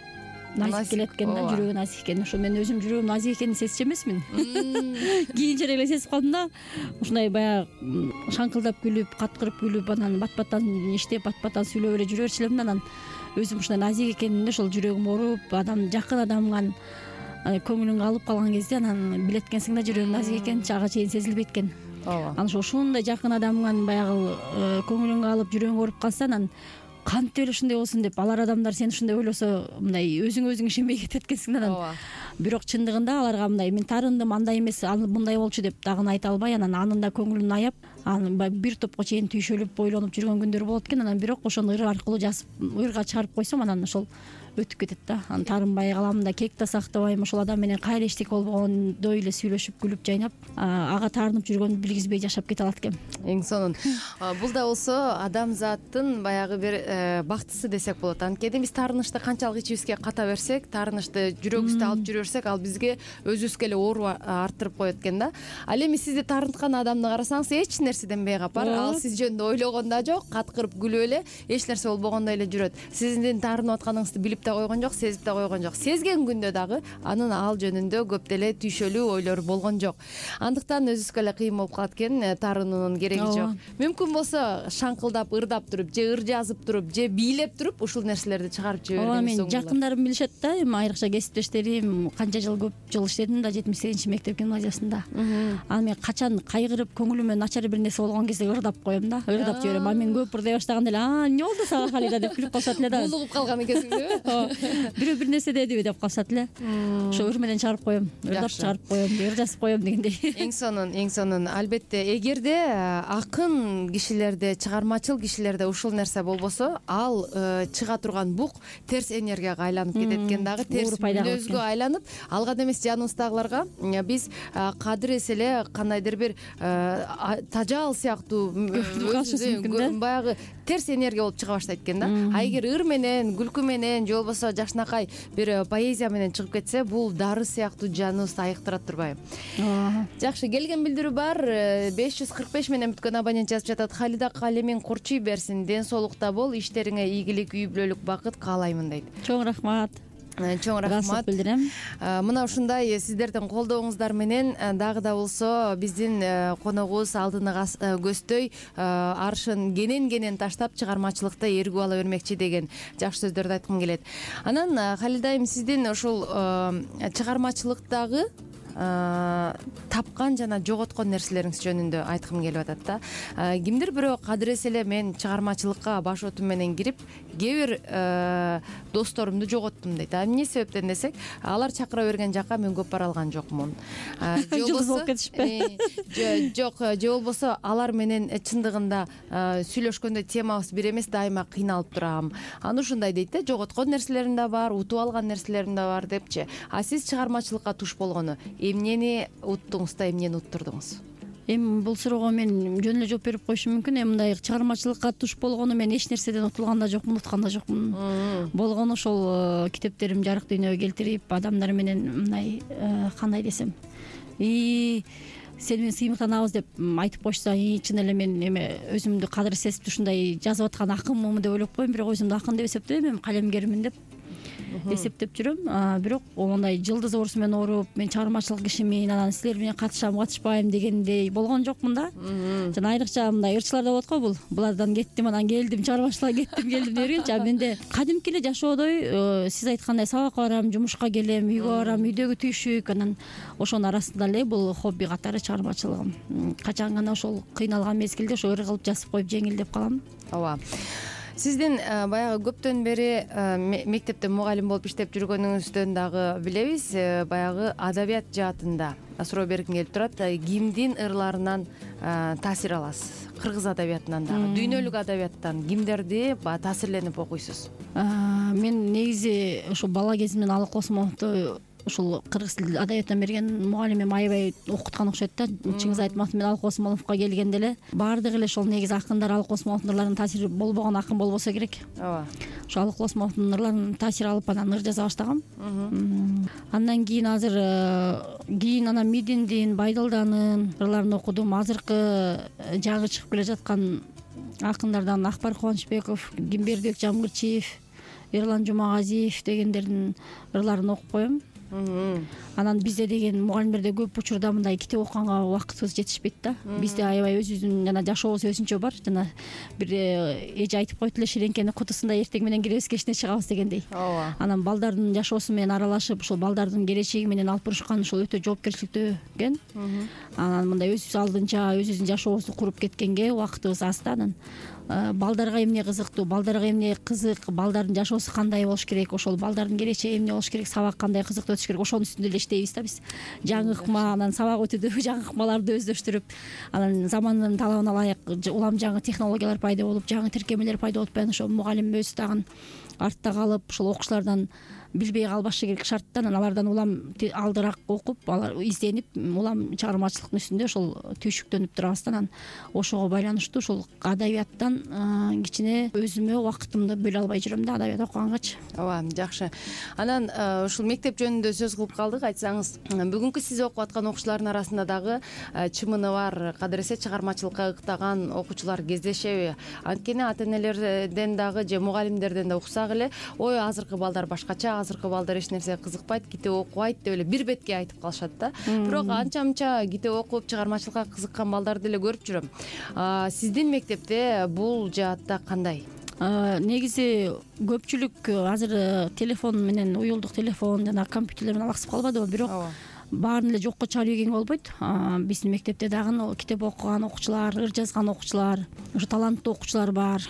назик келет экен да, жүрөгү назик экен. Ошо мен өзүм жүрөгүм назик экенин сезчү эмесмин. Кийинчерээк эле сезип калдым да. Ушундай баягы шаңкылдап күлүп, каткырып күлүп, анан бат-баттан иштеп, бат-баттан сүйлөп эле жүрө берчү элем да, анан өзүм ушундай назик экенимди ошол жүрөгүм ооруп, адам жакын адамга көңүлүң алып калган кезде анан билет экенсиң да жүрөгүң назик экенин ага чейин сезилбейт экен. Анан ошондой жакын адамга баягы көңүлүңгө алып жүрөгүң ооруп калса, анан кантип эле ушундай болсун деп алар адамдар сени ушундай ойлосо, мындай өзүңө ишенбей кетет экенсиң да. Анан бирок чындыгында аларга мындай мен таарындым, андай эмес, мындай болчу деп дагы айта албай, анан анын да көңүлүн аяп, анан бир топко чейин түйшөлүп ойлонуп жүргөн күндөр болот экен. Анан бирок ошону ыр аркылуу жазып, ырга чыгарып койсом, анан ошол өтүп кетет да. Анан таарынбай калам да, кек да сактабайм. Ошол адам менен кайра эчтеке болбогондой эле сүйлөшүп, күлүп, жайнап, ага таарынып жүргөндү билгизбей жашап кете алат экем. Эң сонун. Бул да болсо адамзаттын баягы бир бактысы десек болот. Анткени биз таарынычты канчалык ичибизге ката берсек, таарынычты жүрөгүбүздө алып жүрө берсек, ал бизге өзүбүзгө эле оору арттырып коет экен да. Ал эми сизди таарынткан адамды карасаңыз, эч нерседен бейкапар, ал сиз жөнүндө ойлогон да жок, каткырып күлүп эле, эч нерсе болбогондой эле жүрөт. Сиздин таарынып атканыңызды билип да койгон жок, сезип да койгон жок. Сезген күндө дагы анын ал жөнүндө көп деле түйшөлүү ойлор болгон жок. Андыктан өзүбүзгө эле кыйын болуп калат экен, таарынуунун кереги жок. Мүмкүн болсо шаңкылдап, ырдап туруп, же ыр жазып туруп, же бийлеп туруп ушул нерселерди чыгарып жибергенибиз. Мен жакындарым билишет да, эми айрыкча кесиптештерим, канча жыл көп жыл иштедим да 78 мектеп гимназиясында. Анан мен качан кайгырып, көңүлүмө начар бир нерсе болгон кезде ырдап коем да, ырдап жиберем. А мен көп ырдай баштаганда эле, эмне болду сага Халида деп күлүп калышат эле да. Булугуп калган экенсиңби? Бирөө бир нерсе дедиби деп калышат эле. Ошо ыр менен чыгарып коем, ырдап чыгарып коем, ыр жазып коем дегендей. Эң сонун, эң сонун. Албетте, эгерде акын кишилерде, чыгармачыл кишилерде ушул нерсе болбосо, ал чыга турган бук терс энергияга айланып кетет экен дагы, терс мүнөзгө айланып, алган эмес жаныбыздагыларга биз кадыр эс эле кандайдыр бир тажал сыяктуу баягы терс энергия болуп чыга баштайт экен да. А эгер ыр менен, күлкү менен, же болбосо жакшынакай бир поэзия менен чыгып кетсе, бул дары сыяктуу жаныбызды айыктырат турбайбы? Жакшы, келген билдирүү бар. 545 менен бүткөн абонент жазып жатат. Халида, калемиң курчуй берсин, ден соолукта бол, иштериңе ийгилик, үй бүлөлүк бакыт каалаймын дейт. Чоң рахмат. Чоң рахмат билдирем. Мына ушундай сиздердин колдооңуздар менен дагы да болсо биздин коногубуз алдыны көздөй аршын кенен таштап чыгармачылыкта эргүү ала бермекчи деген жакшы сөздөрдү айткым келет. Анан Халида айым, сиздин ушул чыгармачылыктагы тапкан жана жоготкон нерселериңиз жөнүндө айткым келип атат да. Кимдир бирөө кадыр эс эле мен чыгармачылыкка баш отум менен кирип, кээ бир досторумду жоготтум дейт. Эмне себептен десек, алар чакыра берген жакка мен көп бара алган жокмун. Жылдыз болуп кетишпи? Жок, же болбосо алар менен чындыгында сүйлөшкөндө темабыз бир эмес, дайыма кыйналып турам. Аны ушундай дейт да, жоготкон нерселерим да бар, утуп алган нерселерим да бар депчи. А сиз чыгармачылыкка туш болгону эмнени уттуңуз да эмнени уттурдуңуз? Эми бул суроого мен жөн эле жооп берип коюшум мүмкүн. Эми мындай чыгармачылыкка туш болгону мен эч нерседен утулган да жокмун, уткан да жокмун. Болгону ошол китептерим жарык дүйнөгө келтирип, адамдар менен мындай кандай десем, сени менен сыймыктанабыз деп айтып койшуса, чын эле мен эме өзүмдү кадыр сезип ушундай жазып аткан акынмынбы деп ойлоп коем. Бирок өзүмдү акын деп эсептебейм, эми калемгермин деп эсептеп жүрөм. Бирок мондай жылдыз оорусу менен ооруп, мен чыгармачылык кишимин, анан силер менен катышам, катышпайм дегендей болгон жокмун да. Жана айрыкча мындай ырчылар да болот го, булардан кеттим, анан келдим, чыгармачылыкка кеттим деп бергенчи. А менде кадимки эле жашоодой сиз айткандай сабакка барам, жумушка келем, үйгө барам, үйдөгү түйшүк, анан ошонун арасында эле бул хобби катары чыгармачылыгым. Качан гана ошол кыйналган мезгилде ошо ыр кылып жазып коюп жеңилдеп калам. Ооба. Сиздин баягы көптөн бери мектепте мугалим болуп иштеп жүргөнүңүздөн дагы билебиз. Баягы адабият жаатында суроо бергим келип турат. Кимдин ырларынан таасир аласыз? Кыргыз адабиятынан дагы, дүйнөлүк адабияттан кимдерди таасирленип окуйсуз? Мен негизи ошо бала кезимден Алык Осмоновду ушул кыргыз тил адабиятынан берген мугалимим аябай окуткан окшойт да. Чыңгыз Айтматов менен Алык Осмоновго келгенде эле баардыгы эле ошол негизи акындар Алык Осмоновдун ырларынын таасири болбогон акын болбосо керек. Ооба. Ошо Алык Осмоновдун ырларынын таасири алып анан ыр жаза баштагам. Андан кийин анан Мидиндин, Байдылданын ырларын окудум. Азыркы жаңы чыгып келе жаткан акындардан Акбар Кубанычбеков, Кимбердибек Жамгырчиев, Эрлан Жумагазиев дегендердин ырларын окуп коем. Анан бизде деген мугалимдерде көп учурда мындай китеп окуганга убактыбыз жетишпейт да. Бизде аябай өзүбүздүн жана жашообуз өзүнчө бар. Жана бир эже айтып койту эле, ширенкени кутусунда эртең менен киребиз, кечине чыгабыз дегендей. Анан балдардын жашоосу менен аралашып, ушул балдардын келечеги менен алып барышкан ушул өтө жоопкерчиликтүү экен. Анан мындай өзүбүз алдынча өзүбүздүн жашообузду куруп кеткенге убактыбыз аз да. Анан балдарга эмне кызыктуу, балдарга эмне кызык, балдардын жашоосу кандай болуш керек, ошол балдардын келечеги эмне болуш керек, сабак кандай кызыктуу өтүш керек, ошонун үстүндө эле иштейбиз да биз. Жаңы ыкма, анан сабак өтүүдө жаңы ыкмаларды өздөштүрүп, анан замандын талабына ылайык улам жаңы технологиялар пайда болуп, жаңы тиркемелер пайда болуп атпайбы, ошол мугалим өзү дагы артта калып, ушул окуучулардан билбей калбашы керек шартта. Анан алардан улам алдыраак окуп, алар изденип, улам чыгармачылыктын үстүндө ошол түйшүктөнүп турабыз да. Анан ошого байланыштуу ушул адабияттан кичине өзүмө убактымды бөлө албай жүрөм да, адабият окугангачы. Ооба, жакшы. Анан ушул мектеп жөнүндө сөз кылып калдык. Айтсаңыз, бүгүнкү сиз окуп аткан окуучулардын арасында дагы чымыны бар, кадыресе чыгармачылыкка ыктаган окуучулар кездешеби? Анткени ата-энелерден дагы же мугалимдерден да уксак эле, ой, азыркы балдар башкача, азыркы балдар эч нерсеге кызыкпайт, китеп окубайт деп эле бир бетке айтып калышат да. Бирок анча-мынча китеп окуп, чыгармачылыкка кызыккан балдарды деле көрүп жүрөм. Сиздин мектепте бул жаатта кандай? Негизи көпчүлүк азыр телефон менен, уюлдук телефон жана компьютерлер менен алаксып калбадыбы, бирок баарын эле жокко чыгарып ийгенге болбойт. Биздин мектепте дагы китеп окуган окуучулар, ыр жазган окуучулар, ошо таланттуу окуучулар бар.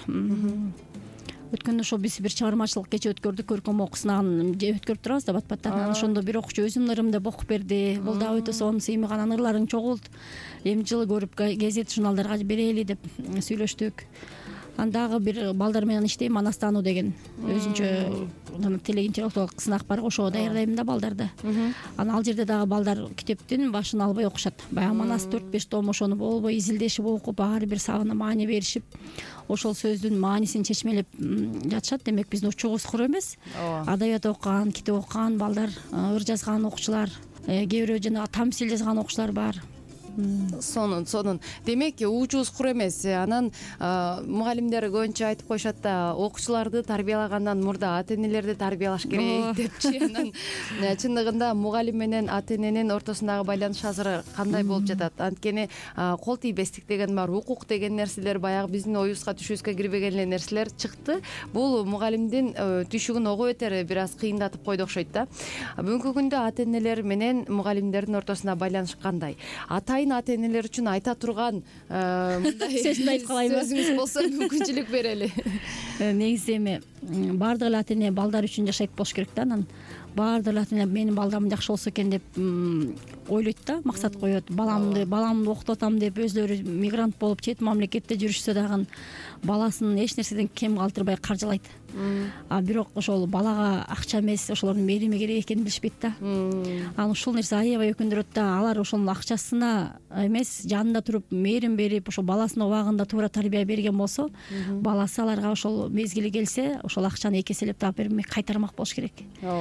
Өткөндө ошо биз бир чыгармачылык кече өткөрдүк, көркөм окуу сынагын өткөрүп турабыз да бат-баттан. Анан ошондо бир окуучу өзүнүн ырым деп окуп берди. Бул дагы өтө сонун сыймык, анан ырларың чогулт, эми жылы көрүп гезит журналдарга берели деп сүйлөштүк. Дагы бир балдар менен иштейм, Анастану деген өзүнчө телеинтеллектуалдык сынак бар, ошого даярдайм да балдарды. Анан ал жерде дагы балдар китептин башын албай окушат. Баягы манас 4-5 том, ошону болбой изилдешип окуп, ар бир сабына маани беришип, ошол сөздүн маанисин чечмелеп жатышат. Демек биздин учубуз кур эмес. Адабият окуган, китеп окуган балдар, ыр жазган окуучулар, кээ бирөө жана тамсил жазган окуучулар бар. Сонун. Демек учубуз кур эмес. Анан мугалимдер көбүнчө айтып коюшат да, окуучуларды тарбиялагандан мурда ата-энелерди тарбиялаш керек депчи. Анан чындыгында мугалим менен ата-эненин ортосундагы байланыш азыр кандай болуп жатат? Анткени кол тийбестик деген бар, укук деген нерселер, баягы биздин оюбузга түшүбүзгө кирбеген эле нерселер чыкты. Бул мугалимдин түйшүгүн ого бетер бир аз кыйындатып койду окшойт да. Бүгүнкү күндө ата-энелер менен мугалимдердин ортосунда байланыш кандай? Ата-энелер үчүн айта турган сөзүн айтып калайбы? Сөзүңүз болсо мүмкүнчүлүк берели. Негизи эми баардык эле ата-эне балдар үчүн жашайт болуш керек да. Анан баардык эле ата-эне менин балдарым жакшы болсо экен деп ойлойт да, максат коет. Баламды окутуп атам деп өзлөрү мигрант болуп чет мамлекетте жүрүшсө дагы баласын эч нерседен кем калтырбай каржылайт. Бирок ошол балага акча эмес, ошолордун мээрими керек экенин билишпейт да. Анан ушул нерсе аябай өкүндүрөт да. Алар ошонун акчасына эмес, жанында туруп мээрим берип, ошол баласына убагында туура тарбия берген болсо, баласы аларга ошол мезгили келсе, ошол акчаны эки эселеп таап бермек, кайтармак болуш керек.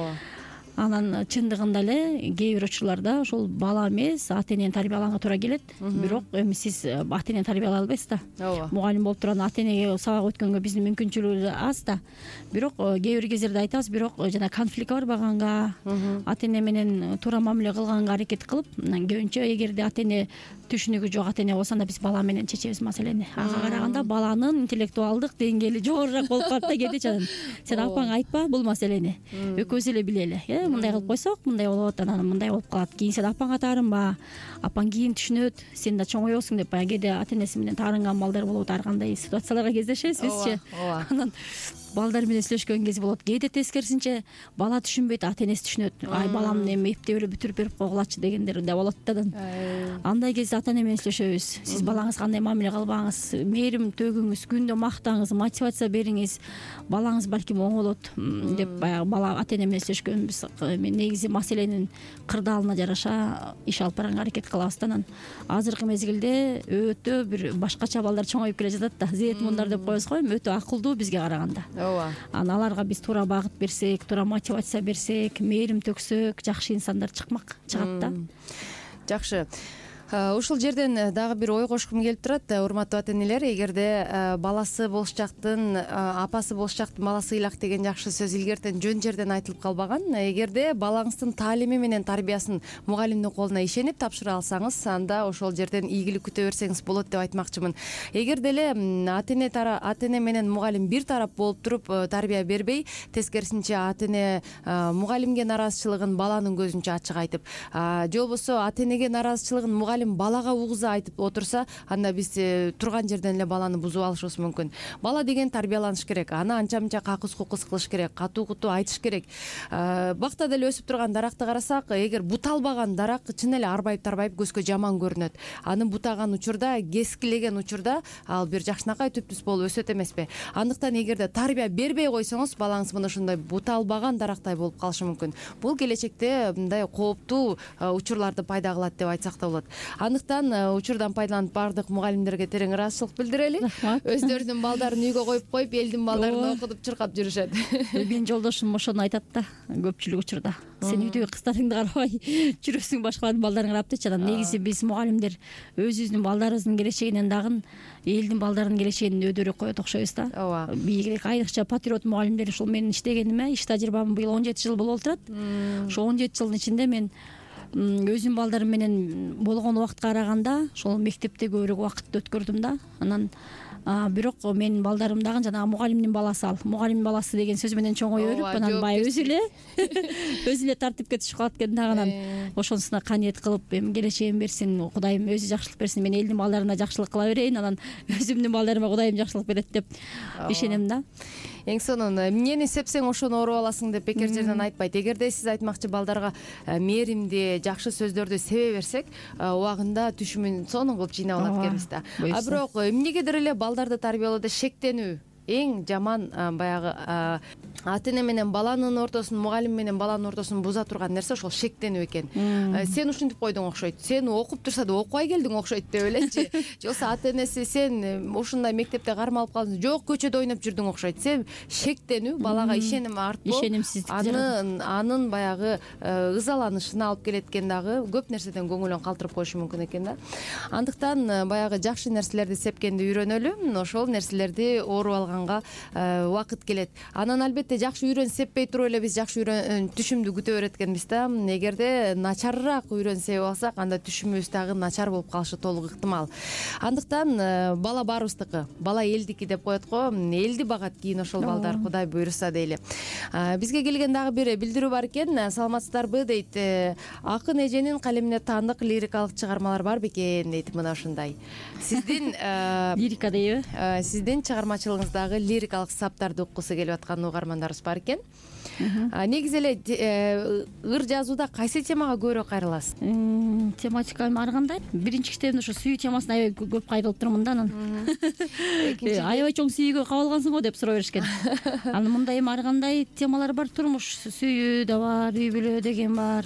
Анан чындыгында эле кээ бир учурларда ошол бала эмес, ата-энени тарбиялаганга туура келет. Бирок эми сиз ата-энени тарбиялай албайсыз да. Мугалим болуп турган ата-энеге сабак өткөнгө биздин мүмкүнчүлүгү аз да. Бирок кээ бир кездерде айтабыз, бирок жана конфликт барбаганга, ата-эне менен туура мамиле кылганга аракет кылып, көбүнчө эгерде ата-эне түшүнүгү жок ата-эне болсо, анда биз бала менен чечебиз маселени. Ага караганда баланын интеллектуалдык деңгээли жогорураак болуп калат да кээде чанан. Сен апаңа айтпа бул маселени. Экөөбүз эле билели. Мындай кылып койсок, мындай болот, анан мындай болуп калат. Кийин сен апаңа таарынба. Апаң кийин түшүнөт, сен да чоңоёсуң деп баягы кээде ата-энеси менен таарынган балдар болот. Ар кандай ситуацияларга кездешебиз бизчи. Анан балдар менен сүйлөшкөн кез болот. Кээде тескерисинче бала түшүнбөйт, ата-энеси түшүнөт. Ай, баламды эми эптеп эле бүтүрүп берип койгулачы дегендер да болот да. Андай кезде ата-эне менен сүйлөшөбүз. Сиз балаңыз кандай мамиле кылбаңыз, мээрим төгүңүз, күндө мактаңыз, мотивация бериңиз, балаңыз балким оңолот деп баягы бала ата-эне менен сүйлөшкөнбүз. Мен негизи маселенин кырдаалына жараша иш алып барганга аракет кылабыз да. Анан азыркы мезгилде өтө бир башкача балдар чоңоюп келе жатат да. Зет мундар деп коебуз го, эми өтө акылдуу бизге караганда. Анан аларга биз туура багыт берсек, туура мотивация берсек, мээрим төксөк, жакшы инсандар чыгат да. Жакшы. Ушул жерден дагы бир ой кошкум келип турат, урматтуу ата энелер. Эгерде баласы болушчактын апасы болушчактын баласы ыйлак деген жакшы сөз илгертен жөн жерден айтылып калбаган. Эгерде балаңыздын таалими менен тарбиясын мугалимдин колуна ишенип тапшыра алсаңыз, анда ошол жерден ийгилик күтө берсеңиз болот деп айтмакчымын. Эгер деле ата эне менен мугалим бир тарап болуп туруп тарбия бербей, тескерисинче ата эне мугалимге наразычылыгын баланын көзүнчө ачык айтып, же болбосо ата энеге наразычылыгын мугалим балага угуза айтып отурса, анда биз турган жерден эле баланы бузуп алышыбыз мүмкүн. Бала деген тарбияланыш керек, аны анча мынча какыс кукус кылыш керек, катуу кутуу айтыш керек. Бакта деле өсүп турган даракты карасак, эгер буталбаган дарак чын эле арбайып тарбайып көзгө жаман көрүнөт. Аны бутаган учурда, кескилеген учурда ал бир жакшынакай түп-түз болуп өсөт эмеспи? Андыктан эгерде тарбия бербей койсоңуз, балаңыз мына ушундай буталбаган дарактай болуп калышы мүмкүн. Бул келечекте мындай кооптуу учурларды пайда кылат деп айтсак да болот. Андыктан учурдан пайдаланып баардык мугалимдерге терең ыраазычылык билдирели. Өздөрүнүн балдарын үйгө коюп элдин балдарын окутуп чуркап жүрүшөт. Менин жолдошум ошону айтат да, көпчүлүк учурда. Сен үйдөгү кыздарыңды карабай жүрөсүң, башкалардын балдарын карап дечи. Анан негизи биз мугалимдер өзүбүздүн балдарыбыздын келечегинен дагы элдин балдарынын келечегин өйдөрөөк коет окшойбуз да. Ооба. Бийигирээк, айрыкча патриот мугалимдер. Ушул менин иштегениме, иш тажрыйбам быйыл 17 жыл болуп отурат. Ошол 17 жылдын ичинде мен өзүмдүн балдарым менен болгон убакытка караганда ошол мектепте көбүрөөк убакытты өткөрдүм да. Анан бирок менин балдарым дагы жанагы мугалимдин баласы, ал мугалимдин баласы деген сөз менен чоңое берип, анан баягы өзү эле тартипке түшүп калат экен дагы. Анан ошонусуна каниет кылып, эми келечегин берсин, Кудайым өзү жакшылык берсин, мен элдин балдарына жакшылык кыла берейин, анан өзүмдүн балдарыма Кудайым жакшылык берет деп ишенем да. Эң сонун эмнени сепсең ошону оруп аласың деп бекер жерден айтпайт. Эгерде сиз айтмакчы балдарга мээримди, жакшы сөздөрдү себе берсек, убагында түшүмүн сонун кылып жыйнап алат экенбиз да. Бирок эмнегедир эле балдарды тарбиялоодо шектенүү эң жаман баягы ата эне менен баланын ортосун, мугалим менен баланын ортосун буза турган нерсе ошол шектенүү экен. Сен ушинтип койдуң окшойт, сен окуп турса да окубай келдиң окшойт деп эленчи. Же болбосо ата энеси сен ушундай мектепте кармалып калдың, жок көчөдө ойноп жүрдүң окшойт. Сен шектенүү, балага ишеним артпоо, ишенимсиздик анын баягы ызаланышына алып келет экен дагы, көп нерседен көңүлүн калтырып коюшу мүмкүн экен да. Андыктан баягы жакшы нерселерди сепкенди үйрөнөлү, ошол нерселерди ооруп алганга убакыт келет. Анан албетте жакшы үйрөн сеппей туруп эле биз жакшы түшүмдү күтө берет экенбиз да. Эгерде начарыраак үйрөн сепип алсак, анда түшүмүбүз дагы начар болуп калышы толук ыктымал. Андыктан бала баарыбыздыкы, бала элдики деп коет го, элди багат кийин ошол балдар, Кудай буйруса дейли. Бизге келген дагы бир билдирүү бар экен. Саламатсыздарбы дейт. Акын эженин калемине таандык лирикалык чыгармалар бар бекен дейт. Мына ушундай. Сиздин лирика дейби? Сиздин чыгармачылыгыңыздагы лирикалык саптарды уккусу келип аткан угармандарыбыз бар экен. Негизи эле ыр жазууда кайсы темага көбүрөөк кайрыласыз? Тематика ар кандай. Биринчи китебимде ошо сүйүү темасына аябай көп кайрылып турмун да. Анан аябай чоң сүйүүгө кабылгансың го деп суроо беришкен. Анан мындай эми ар кандай темалар бар, турмуш сүйүү да бар, үй бүлө деген бар.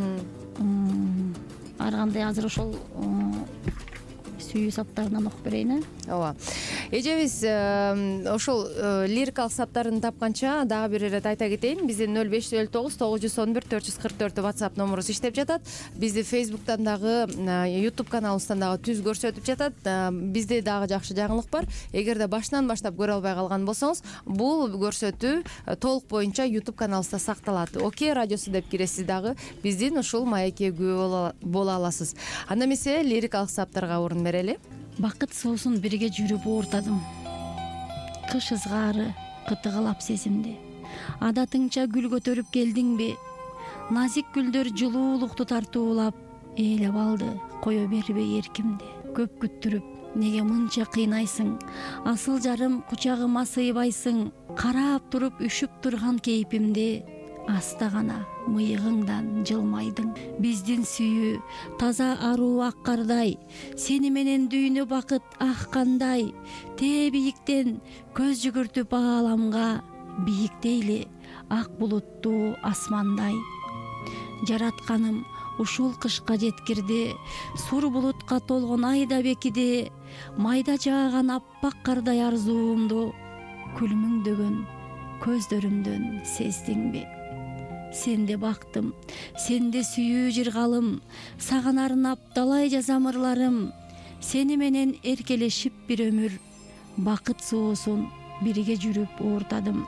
Ар кандай азыр ошол сүйүү саптарынан окуп берейин. Ооба. Эжебиз ошол лирикалык саптарын тапканча дагы бир ирет айта кетейин. Биздин 0559 911 444 WhatsApp номурубуз иштеп жатат. Бизди Facebook'тан дагы, YouTube каналыбыздан дагы түз көрсөтүп жатат. Бизде дагы жакшы жаңылык бар. Эгерде башынан баштап көрө албай калган болсоңуз, бул көрсөтүү толук боюнча YouTube каналыбызда сакталат. Окей радиосу деп киресиз дагы биздин ушул маекке күбө боло аласыз. Анда эмесе лирикалык саптарга орун берели. Бакыт соосун бирге жүрүп оортадым. Кыш ызгаары кытыгылап сезимди. Адатыңча гүл көтөрүп келдиңби? Назик гүлдөр жылуулукту тартуулап ээлеп алды, кое бербей эркимди. Көп күттүрүп, неге мынча кыйнайсың? Асыл жарым кучагыма сыйбайсың. Карап туруп үшүп турган кейпимди аста гана мыйыгыңдан жылмайдың. Биздин сүйүү таза аруу ак кардай, сени менен дүйнө бакыт аккандай. Тээ бийиктен көз жүгүртүп ааламга, бийиктейли ак булуттуу асмандай. Жаратканым ушул кышка жеткирди, сур булутка толгон айда бекиди. Майда жааган аппак кардай арзуумду күлмүңдөгөн көздөрүмдөн сездиңби? сенде бактым, сенде сүйүү жыргалым, саган арнап далай жазам ырларым. Сени менен эркелешип бир өмүр, бакыт суусун бирге жүрүп ууртадым.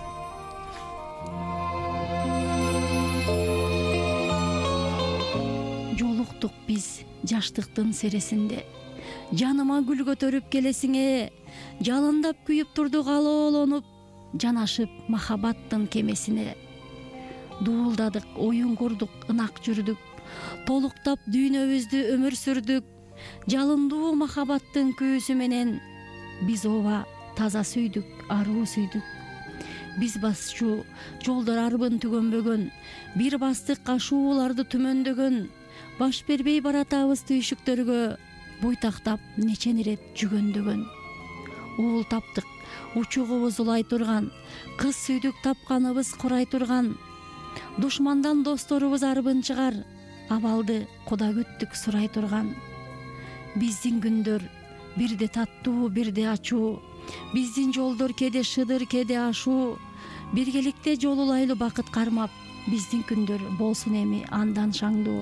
Жолуктук биз жаштыктын сересинде, жаныма гүл көтөрүп келесиңе, жалындап күйүп турдук алоолонуп, жанашып махабаттын кемесине. Дуулдадык, оюн курдук, ынак жүрдүк, толуктап дүйнөбүздү өмүр сүрдүк. Жалындуу махабаттын күүсү менен биз ооба таза сүйдүк, аруу сүйдүк. Биз басчу жолдор арбын түгөнбөгөн, бир бастык ашууларды түмөндөгөн, баш бербей баратабыз түйшүктөргө, буйтактап нечен ирет жүгөндөгөн. Уул таптык, учугубуз улай турган, кыз сүйдүк тапканыбыз курай турган. Душмандан досторубуз арбын чыгар, абалды Куда күттүк сурай турган. Биздин күндөр бирде таттуу, бирде ачуу, биздин жолдор кеде шыдыр, кеде ашуу. Биргеликте жол улайлы бакыт кармап, биздин күндөр болсун эми андан шаңдуу.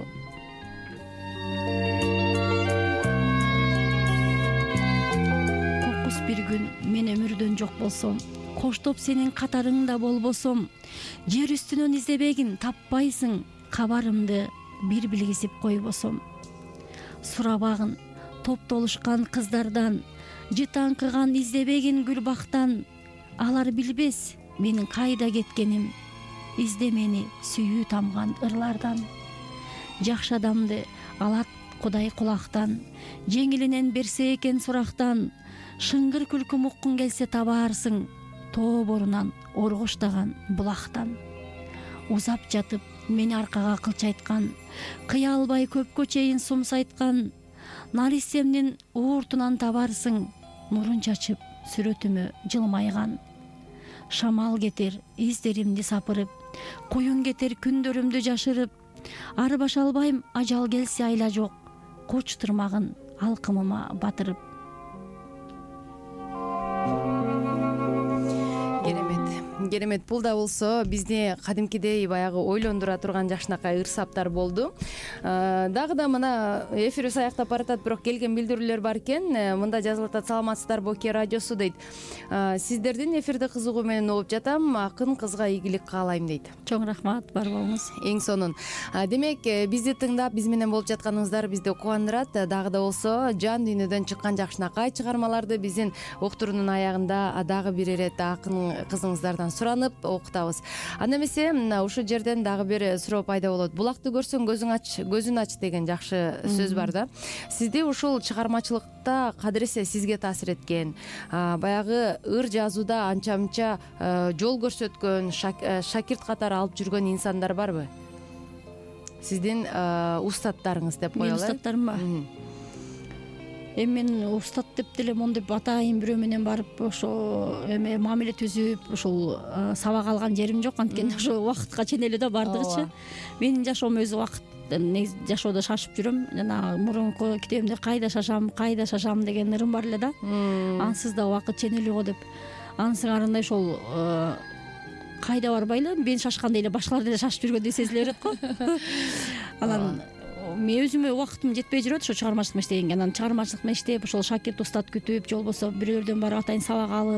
Кокус бир күн мен өмүрдөн жок болсом, коштоп сенин катарыңда болбосом, жер үстүнөн издебегин таппайсың, кабарымды бир билгизип койбосом. Сурабагын топтолушкан кыздардан, жытаңкыган издебегин гүл бактан. Алар билбес менин кайда кеткеним, изде мени сүйүү тамган ырлардан. Жакшы адамды алат Кудай кулактан, жеңилинен берсе экен сурактан. Шыңгыр күлкү муккун келсе табаарсың, тоо борунан оргоштаган булактан. Узап жатып мени аркага кылчайткан, кыя албай көпкө чейин сумсайткан. Наристемдин ууртунан табарсың, нурун чачып сүрөтүмө жылмайган. Шамал кетер издеримди сапырып, куюн кетер күндөрүмдү жашырып. Арбаша албайм ажал келсе айла жок, коч тырмагын алкымыма батырып. Керемет, бул да болсо бизди кадимкидей баягы ойлондура турган жакшынакай ыр-саптар болду. Дагы да мына эфирибиз аяктап баратат, бирок келген билдирүүлөр бар экен. Мында жазылып атат: саламатсыздарбы Оке радиосу дейт. Сиздердин эфирди кызыгуу менен угуп жатам, акын кызга ийгилик каалайм дейт. Чоң рахмат, бар болуңуз. Эң сонун. Демек, бизди тыңдап, биз менен болуп жатканыңыздар бизди кубандырат. Дагы да болсо жан дүйнөдөн чыккан жакшынакай чыгармаларды биздин уктуруунун аягында дагы бир ирет акын кызыңыздардан суранып окутабыз. Анда эмесе ушул жерден дагы бир суроо пайда болот. Булакты көрсөң көзүн ач деген жакшы сөз бар да. Сизди ушул чыгармачылыкта кадыресе сизге таасир эткен, баягы ыр жазууда анча-мынча жол көрсөткөн, шакирт катары алып жүргөн инсандар барбы? Сиздин устаттарыңыз деп коелу. Мен устаттарымба? Эми мен устат деп деле мондеп атайын бирөө менен барып ошо эме мамиле түзүп ушул сабак алган жерим жок. Анткени ошо убакытка чейин эле да бардыгычы. Менин жашоом өзү убакыт, жашоодо шашып жүрөм. Жана мурунку китебимде кайда шашам деген ырым бар эле да. Ансыз да убакыт ченели го деп. Анын сыңарындай ошол кайда барбайлы, мен шашкандай эле башкалар деле шашып жүргөндөй сезиле берет го. Анан мен өзүмө убакытым жетпей жүрөт ошо чыгармачылык менен иштегенге. Анан чыгармачылык менен иштеп, ошол шакирт устат күтүп, же болбосо бирөөлөрдөн барып атайын сабак алып,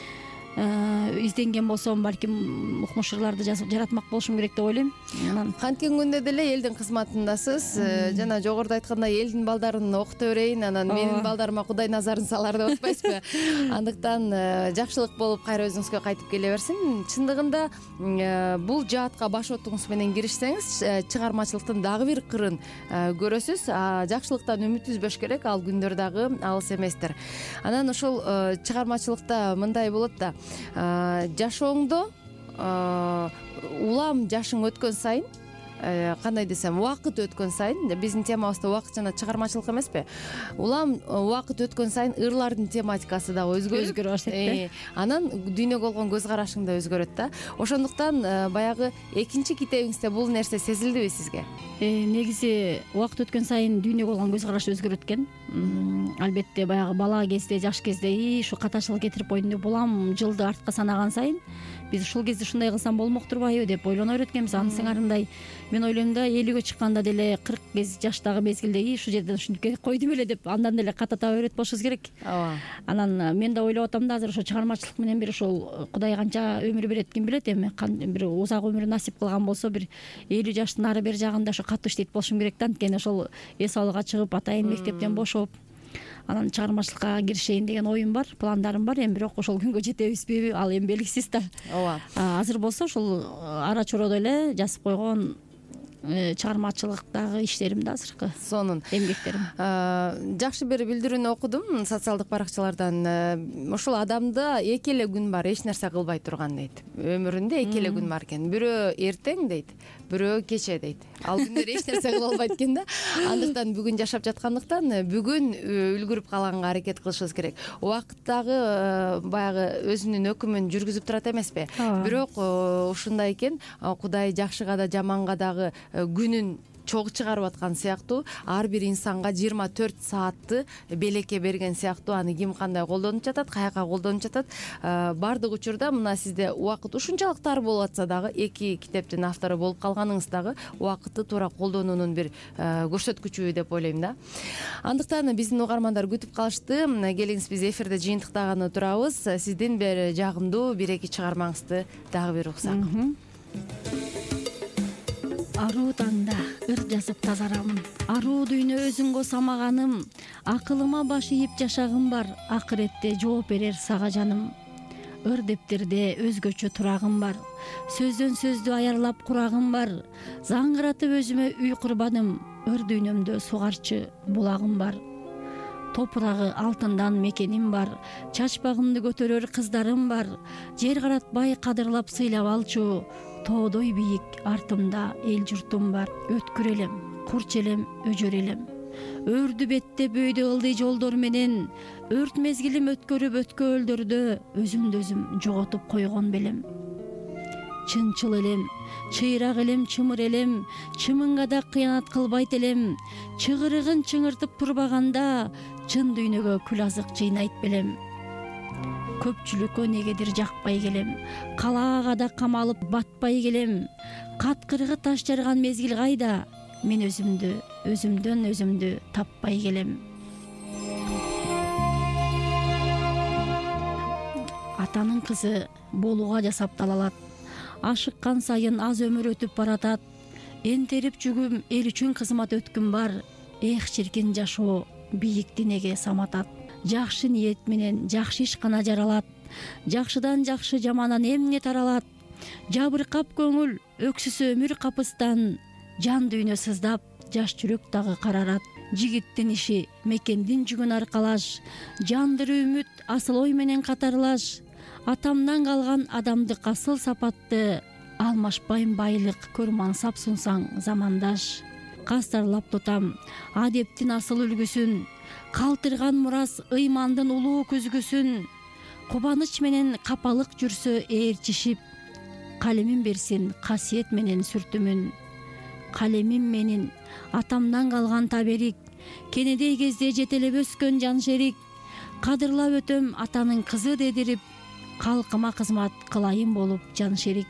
изденген болсом, балким укмуш ырларды жаратмак болушум керек деп ойлойм. Канткен күндө деле элдин кызматындасыз. Жана жогоруда айткандай элдин балдарын окута берейин, анан менин балдарыма Кудай назарын салар деп атпайсызбы? Андыктан жакшылык болуп кайра өзүңүзгө кайтып келе берсин. Чындыгында бул жаатка баш отуңуз менен киришсеңиз, чыгармачылыктын дагы бир кырын көрөсүз. Жакшылыктан үмүт үзбөш керек, ал күндөр дагы алыс эместир. Анан ошол чыгармачылыкта мындай болот да. Жашооңдо улам жашың өткөн сайын, кандай десем, убакыт өткөн сайын, биздин темабыз да убакыт жана чыгармачылык эмеспи? Улам убакыт өткөн сайын ырлардын тематикасы да өзгөрө баштайт. Анан дүйнөгө болгон көз карашың да өзгөрөт да. Ошондуктан баягы экинчи китебиңизде бул нерсе сезилдиби сизге? Негизи убакыт өткөн сайын дүйнөгө болгон көз караш өзгөрөт экен. албетте баягы бала кезде, жаш кезде ушу каташыл кетирип койдум деп улам жылды артка санаган сайын биз ушул кезде ушундай кылсам болмок турбайбы деп ойлоно береткенбиз. Аны сыңарындай мен ойлойм да 50гө чыкканда деле 40 жаштагы мезгилде ушул жерден ушинтип кетип койдум эле деп андан деле ката таба берет болушубуз керек. ооба. Анан мен да ойлоп атам да азыр ошо чыгармачылык менен бир ошол Кудай канча өмүр берет ким билет, эми бир узак өмүр насип кылган болсо бир 50 жаштын ары бери жагында ошо катуу иштейт болушум керек да. Анткени ошол эс алууга чыгып атайын мектептен бошоп анан чыгармачылыкка киришейин деген оюм бар, пландарым бар. Эми бирок ошол күнгө жетебизби ал эми белгисиз да. ооба. Азыр болсо ушул ара чородо эле жазып койгон чыгармачылыктагы иштерим да азыркы Сонун эмгектерим. Жакшы бир билдирүүнү окудум социалдык баракчалардан. Ушул адамда эки эле күн бар, эч нерсе кылбай турган дейт. Өмүрүндө эки эле күн бар экен. Бирөө эртең дейт, бирөө кече дейт. Ал күндөр эч нерсе кыла албайт экен да. Андыктан бүгүн жашап жаткандыктан бүгүн үлгүрүп калганга аракет кылышыбыз керек. Убакыттагы баягы өзүнүн өкүмүн жүргүзүп турат эмеспи? Бирок ушундай экен, Кудай жакшыга да жаманга дагы күнүн чогуу чыгарып аткан сыяктуу ар бир инсанга 24 саатты белекке берген сыяктуу аны ким кандай колдонуп жатат, каяка колдонуп жатат, баардык учурда мына сизде убакыт ушунчалык тар болуп атса дагы, эки китептин автору болуп калганыңыз дагы убакытты туура колдонуунун бир көрсөткүчү деп ойлойм да. Андыктан биздин угармандар күтүп калышты. Келиңиз, биз эфирде жыйынтыктаганы турабыз. Сиздин бир жагымдуу бир эки чыгармаңызды дагы бир уксак. Аруу таңда ыр жазып тазарамын, аруу дүйнө өзүңгө самаганым, акылыма баш ийип жашагым бар, акыретте жооп берер сага жаным. Ыр дептерде өзгөчө турагым бар, сөздөн сөздү аярлап курагым бар, заңгыратып өзүмө үй курбадым, ыр дүйнөмдө сугарчы булагым бар. Топурагы алтындан мекеним бар, чачпагымды көтөрөр кыздарым бар, жер каратпай кадырлап сыйлап алчу, тоодой бийик артымда эл журтум бар. Өткүр элем, курч элем, өжөр элем, өрдү бетте бөйдө ылдый жолдор менен, өрт мезгилим өткөрүп өткөөлдөрдө өзүмдү өзүм жоготуп койгон белем. Чынчыл элем, чыйрак элем, чымыр элем, чымынга да кыянат кылбайт элем, чыгырыгын чыңыртып турбаганда чын дүйнөгө күл азык жыйнайт белем. Көпчүлүккө негедир жакпай келем, калаага да камалып батпай келем, каткыргы таш жарган мезгил кайда, мен өзүмдөн өзүмдү таппай келем. Атанын кызы болууга жасапталалат, ашыккан сайын аз өмүр өтүп баратат, энтерип жүгүм эл үчүн кызмат өткүм бар, эх чиркин жашоо бийик денеге саматат. Жакшы ниет менен жакшы иш гана жаралат, жакшыдан жакшы жамандан эмне таралат, жабыркап көңүл өксүс өмүр капыстан, жан дүйнө сыздап жаш жүрөк дагы карарат. Жигиттин иши мекендин жүгүн аркалаш, жандыры үмүт асыл ой менен катарлаш, атамдан калган адамдык асыл сапатты, алмашпайм байлык көр мансап сунсаң замандаш. Кастарлап тутам адептин асыл үлгүсүн, калтырган мурас ыймандын улуу көзгүсүн, кубаныч менен капалык жүрсө ээрчишип, калемин берсин касиет менен сүртүмүн. Калемим менин атамдан калган таберик, кенедей кезде жетелеп өскөн жан шерик, кадырлап өтөм атанын кызы дедирип, калкыма кызмат кылайын болуп жан шерик.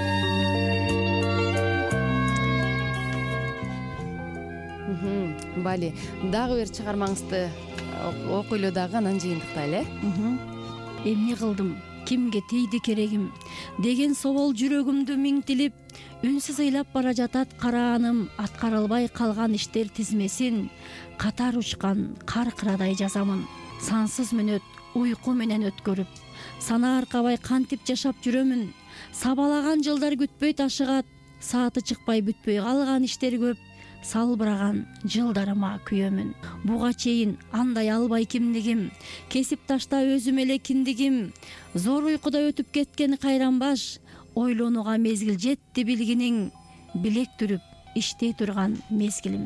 Бали, дагы бир чыгармаңызды окуйлу дагы анан жыйынтыктайлы. Эмне кылдым, кимге тийди керегим деген собол жүрөгүмдү миңтилип, үнсүз ыйлап бара жатат кара аным, аткарылбай калган иштер тизмесин, катар учкан кар кырадай жазамын. Сансыз мүнөт уйку менен өткөрүп, сана аркабай кантип жашап жүрөмүн, сабалаган жылдар күтпөй ташыгат, сааты чыкпай бүтпөй калган иштер көп, салбыраган жылдарыма күйөмүн. Буга чейин андай албай кимдигим, кесип ташта өзүм эле киндигим, зор уйкуда өтүп кеткен кайран баш, ойлонууга мезгил жетти билгиниң, билек түрүп иштей турган мезгилим.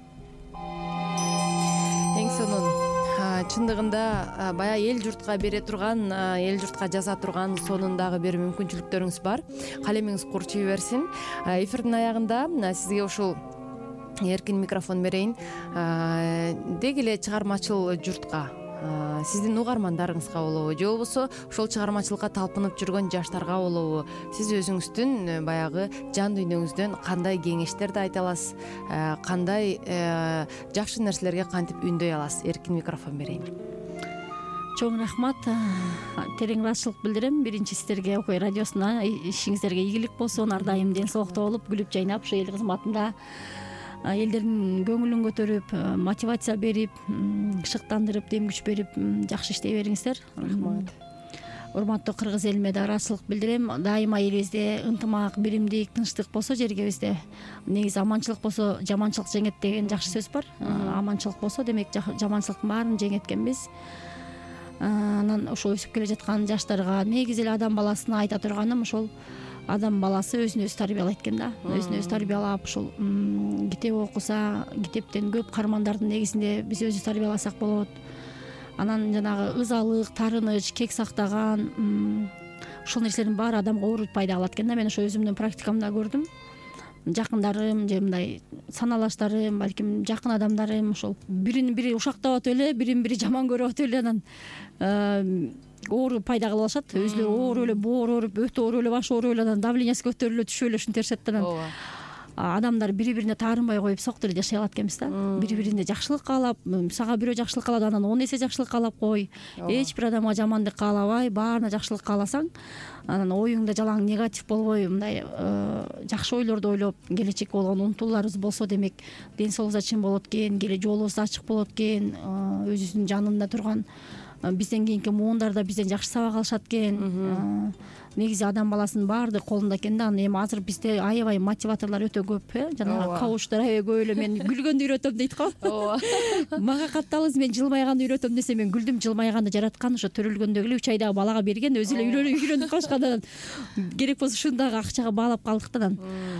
Эң сонун. Чындыгында баягы эл журтка бере турган, эл журтка жаза турган сонундагы бир мүмкүнчүлүктөрүңүз бар. Калемиңиз курчуй берсин. Эфирдин аягында сизге ушул эркин микрофон берейин. Деги эле чыгармачыл журтка, сиздин угармандарыңызга болобу же болбосо ошол чыгармачылыкка талпынып жүргөн жаштарга болобу сиз өзүңүздүн баягы жан дүйнөңүздөн кандай кеңештерди айта аласыз, кандай жакшы нерселерге кантип үндөй аласыз? Эркин микрофон берейин. Чоң рахмат, терең ыраазычылык билдирем. Биринчи сиздерге Окуй радиосуна ишиңиздерге ийгилик болсун, ар дайым ден соолукта болуп, күлүп жайнап ушу эл кызматында элдердин көңүлүн көтөрүп, мотивация берип, шыктандырып, дем күч берип жакшы иштей бериңиздер. Рахмат. Урматтуу кыргыз элиме да ыраазычылык билдирем. Дайыма элибизде ынтымак, биримдик, тынчтык болсо жергебизде, негизи аманчылык болсо жаманчылык жеңет деген жакшы сөз бар. Аманчылык болсо демек жаманчылыктын баарын жеңеткенбиз. Анан ошо өсүп келе жаткан жаштарга негизи эле адам баласына айта турганым ошол адам баласы өзүн өзү тарбиялайт экен да. Өзүн өзү тарбиялап ушул китеп окуса, китептен көп каармандардын негизинде биз өзүбүз тарбияласак болот. Анан жанагы ызалык, тарыныч, кек сактаган ушул нерселердин баары адамга оор пайда кылат экен да. Мен ошо өзүмдүн практикамда көрдүм. Жакындарым же мындай саналаштарым, балким жакын адамдарым ошол бирин бири ушактап атып эле, бирин бири жаман көрүп атып эле анан оор пайда кылып алышат. Өзүлөрү оор эле боор ооруп, өтө оор эле башы ооруп эле анан давлениясы көтөрүлүп түшүп эле ушинте беришет. Анан адамдар бири-бирине таарынбай коюп соктур эле жашай алат экенбиз да. Бири-бирине жакшылык каалап, сага бирөө жакшылык каалады, анан 10 эсе жакшылык каалап кой. Эч бир адамга жамандык каалабай, баарына жакшылык кааласаң, анан оюңда жалаң негатив болбой, мындай жакшы ойлорду ойлоп, келечекке болгон умтулууларыбыз болсо, демек ден соолугубуз чын болот экен, жолубуз ачык болот экен, өзүбүздүн жанында турган бизден кийинки муундар да бизден жакшы сабак алышат экен. Негизи адам баласынын баардыгы колунда экен да. Эми азыр бизде аябай мотиваторлор өтө көп, жанагы коучтар аябай көп эле. Мен күлгөндү үйрөтөм дейт го. Мага катталыңыз, мен жылмайганды үйрөтөм десе, мен күлдүм. Жылмайганды жараткан ошо төрөлгөндөгү эле 3 айдагы балага берген, өзү эле үйрөнүп калышкандан керек болсо ушундагы акчага баалап калдык да.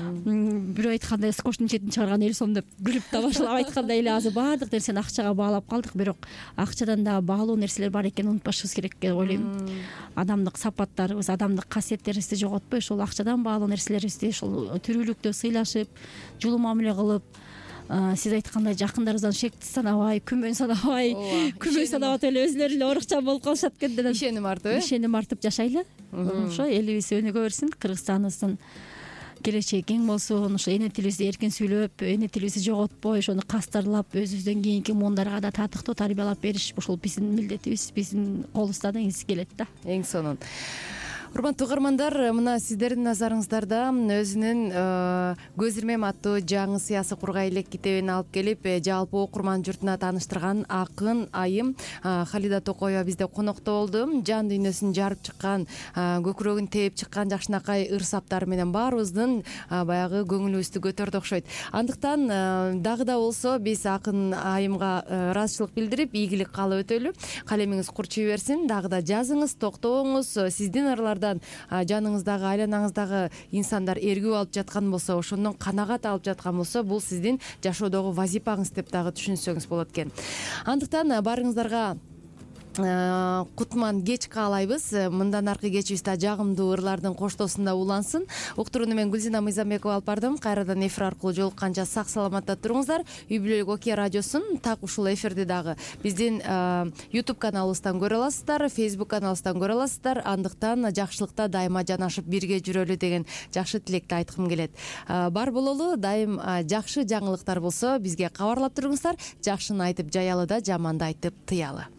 Бирөө айткандай скотчтун четин чыгарган 50 сом деп күлүп да башлап айткандай эле азыр баардык нерсени акчага баалап калдык. Бирок акчадан да баалуу нерселер бар экенин унутпашыбыз керек деп ойлойм. Адамдык сапаттарыбыз, адамдык касиеттерибизди жоготпой, ошол акчадан баалуу нерселерибизди ошол тирүүлүктө сыйлашып, жылуу мамиле кылып, сиз айткандай жакындарыбыздан шекти санабай, күмөн санабай, күмөн санап атып эле өзүлөрү эле орукчан болуп калышат экен да. Ишеним артып, ишеним артып жашайлы. Ошо элибиз өнүгө берсин, Кыргызстаныбыздын келечеги кең болсун, ошо эне тилибизди эркин сүйлөп, эне тилибизди жоготпой, ошону кастарлап, өзүбүздөн кийинки муундарга да татыктуу тарбиялап бериш ушул биздин милдетибиз, биздин колубуздан негизи келет да. Эң сонун. Урматтуу угармандар, мына сиздердин назарыңыздарда өзүнүн көз ирмем аттуу жаңы сыясы кургай элек китебин алып келип, жалпы окурман журтуна тааныштырган акын айым Халида Токоева бизде конокто болду. Жан дүйнөсүн жарып чыккан, көкүрөгүн тээп чыккан жакшынакай ыр саптары менен баарыбыздын баягы көңүлүбүздү көтөрдү окшойт. Андыктан дагы да болсо биз акын айымга ыраазычылык билдирип, ийгилик каалап өтөлү. Калемиңиз курчуй берсин, дагы да жазыңыз, токтооңуз. Сиздин ырлар жаныңыздагы, айланаңыздагы инсандар эргүү алып жаткан болсо, ошондон канагат алып жаткан болсо, бул сиздин жашоодогу вазипаңыз деп дагы түшүнсөңүз болот экен. Андыктан баарыңыздарга кутман кеч каалайбыз. Мындан аркы кечибиз да жагымдуу ырлардын коштоосунда улансын. Уктурууну мен Гүлзина Мыйзамбекова алып бардым. Кайрадан эфир аркылуу жолукканча сак саламатта туруңуздар. Үй бүлөлүк Окуя радиосун так ушул эфирди дагы биздин YouTube каналыбыздан көрө аласыздар, Facebook каналыбыздан көрө аласыздар. Андыктан жакшылыкта дайыма жанашып бирге жүрөлү деген жакшы тилекти айткым келет. Бар бололу, дайым жакшы жаңылыктар болсо бизге кабарлап туруңуздар. Жакшыны айтып жаялы да, жаманды айтып тыялы.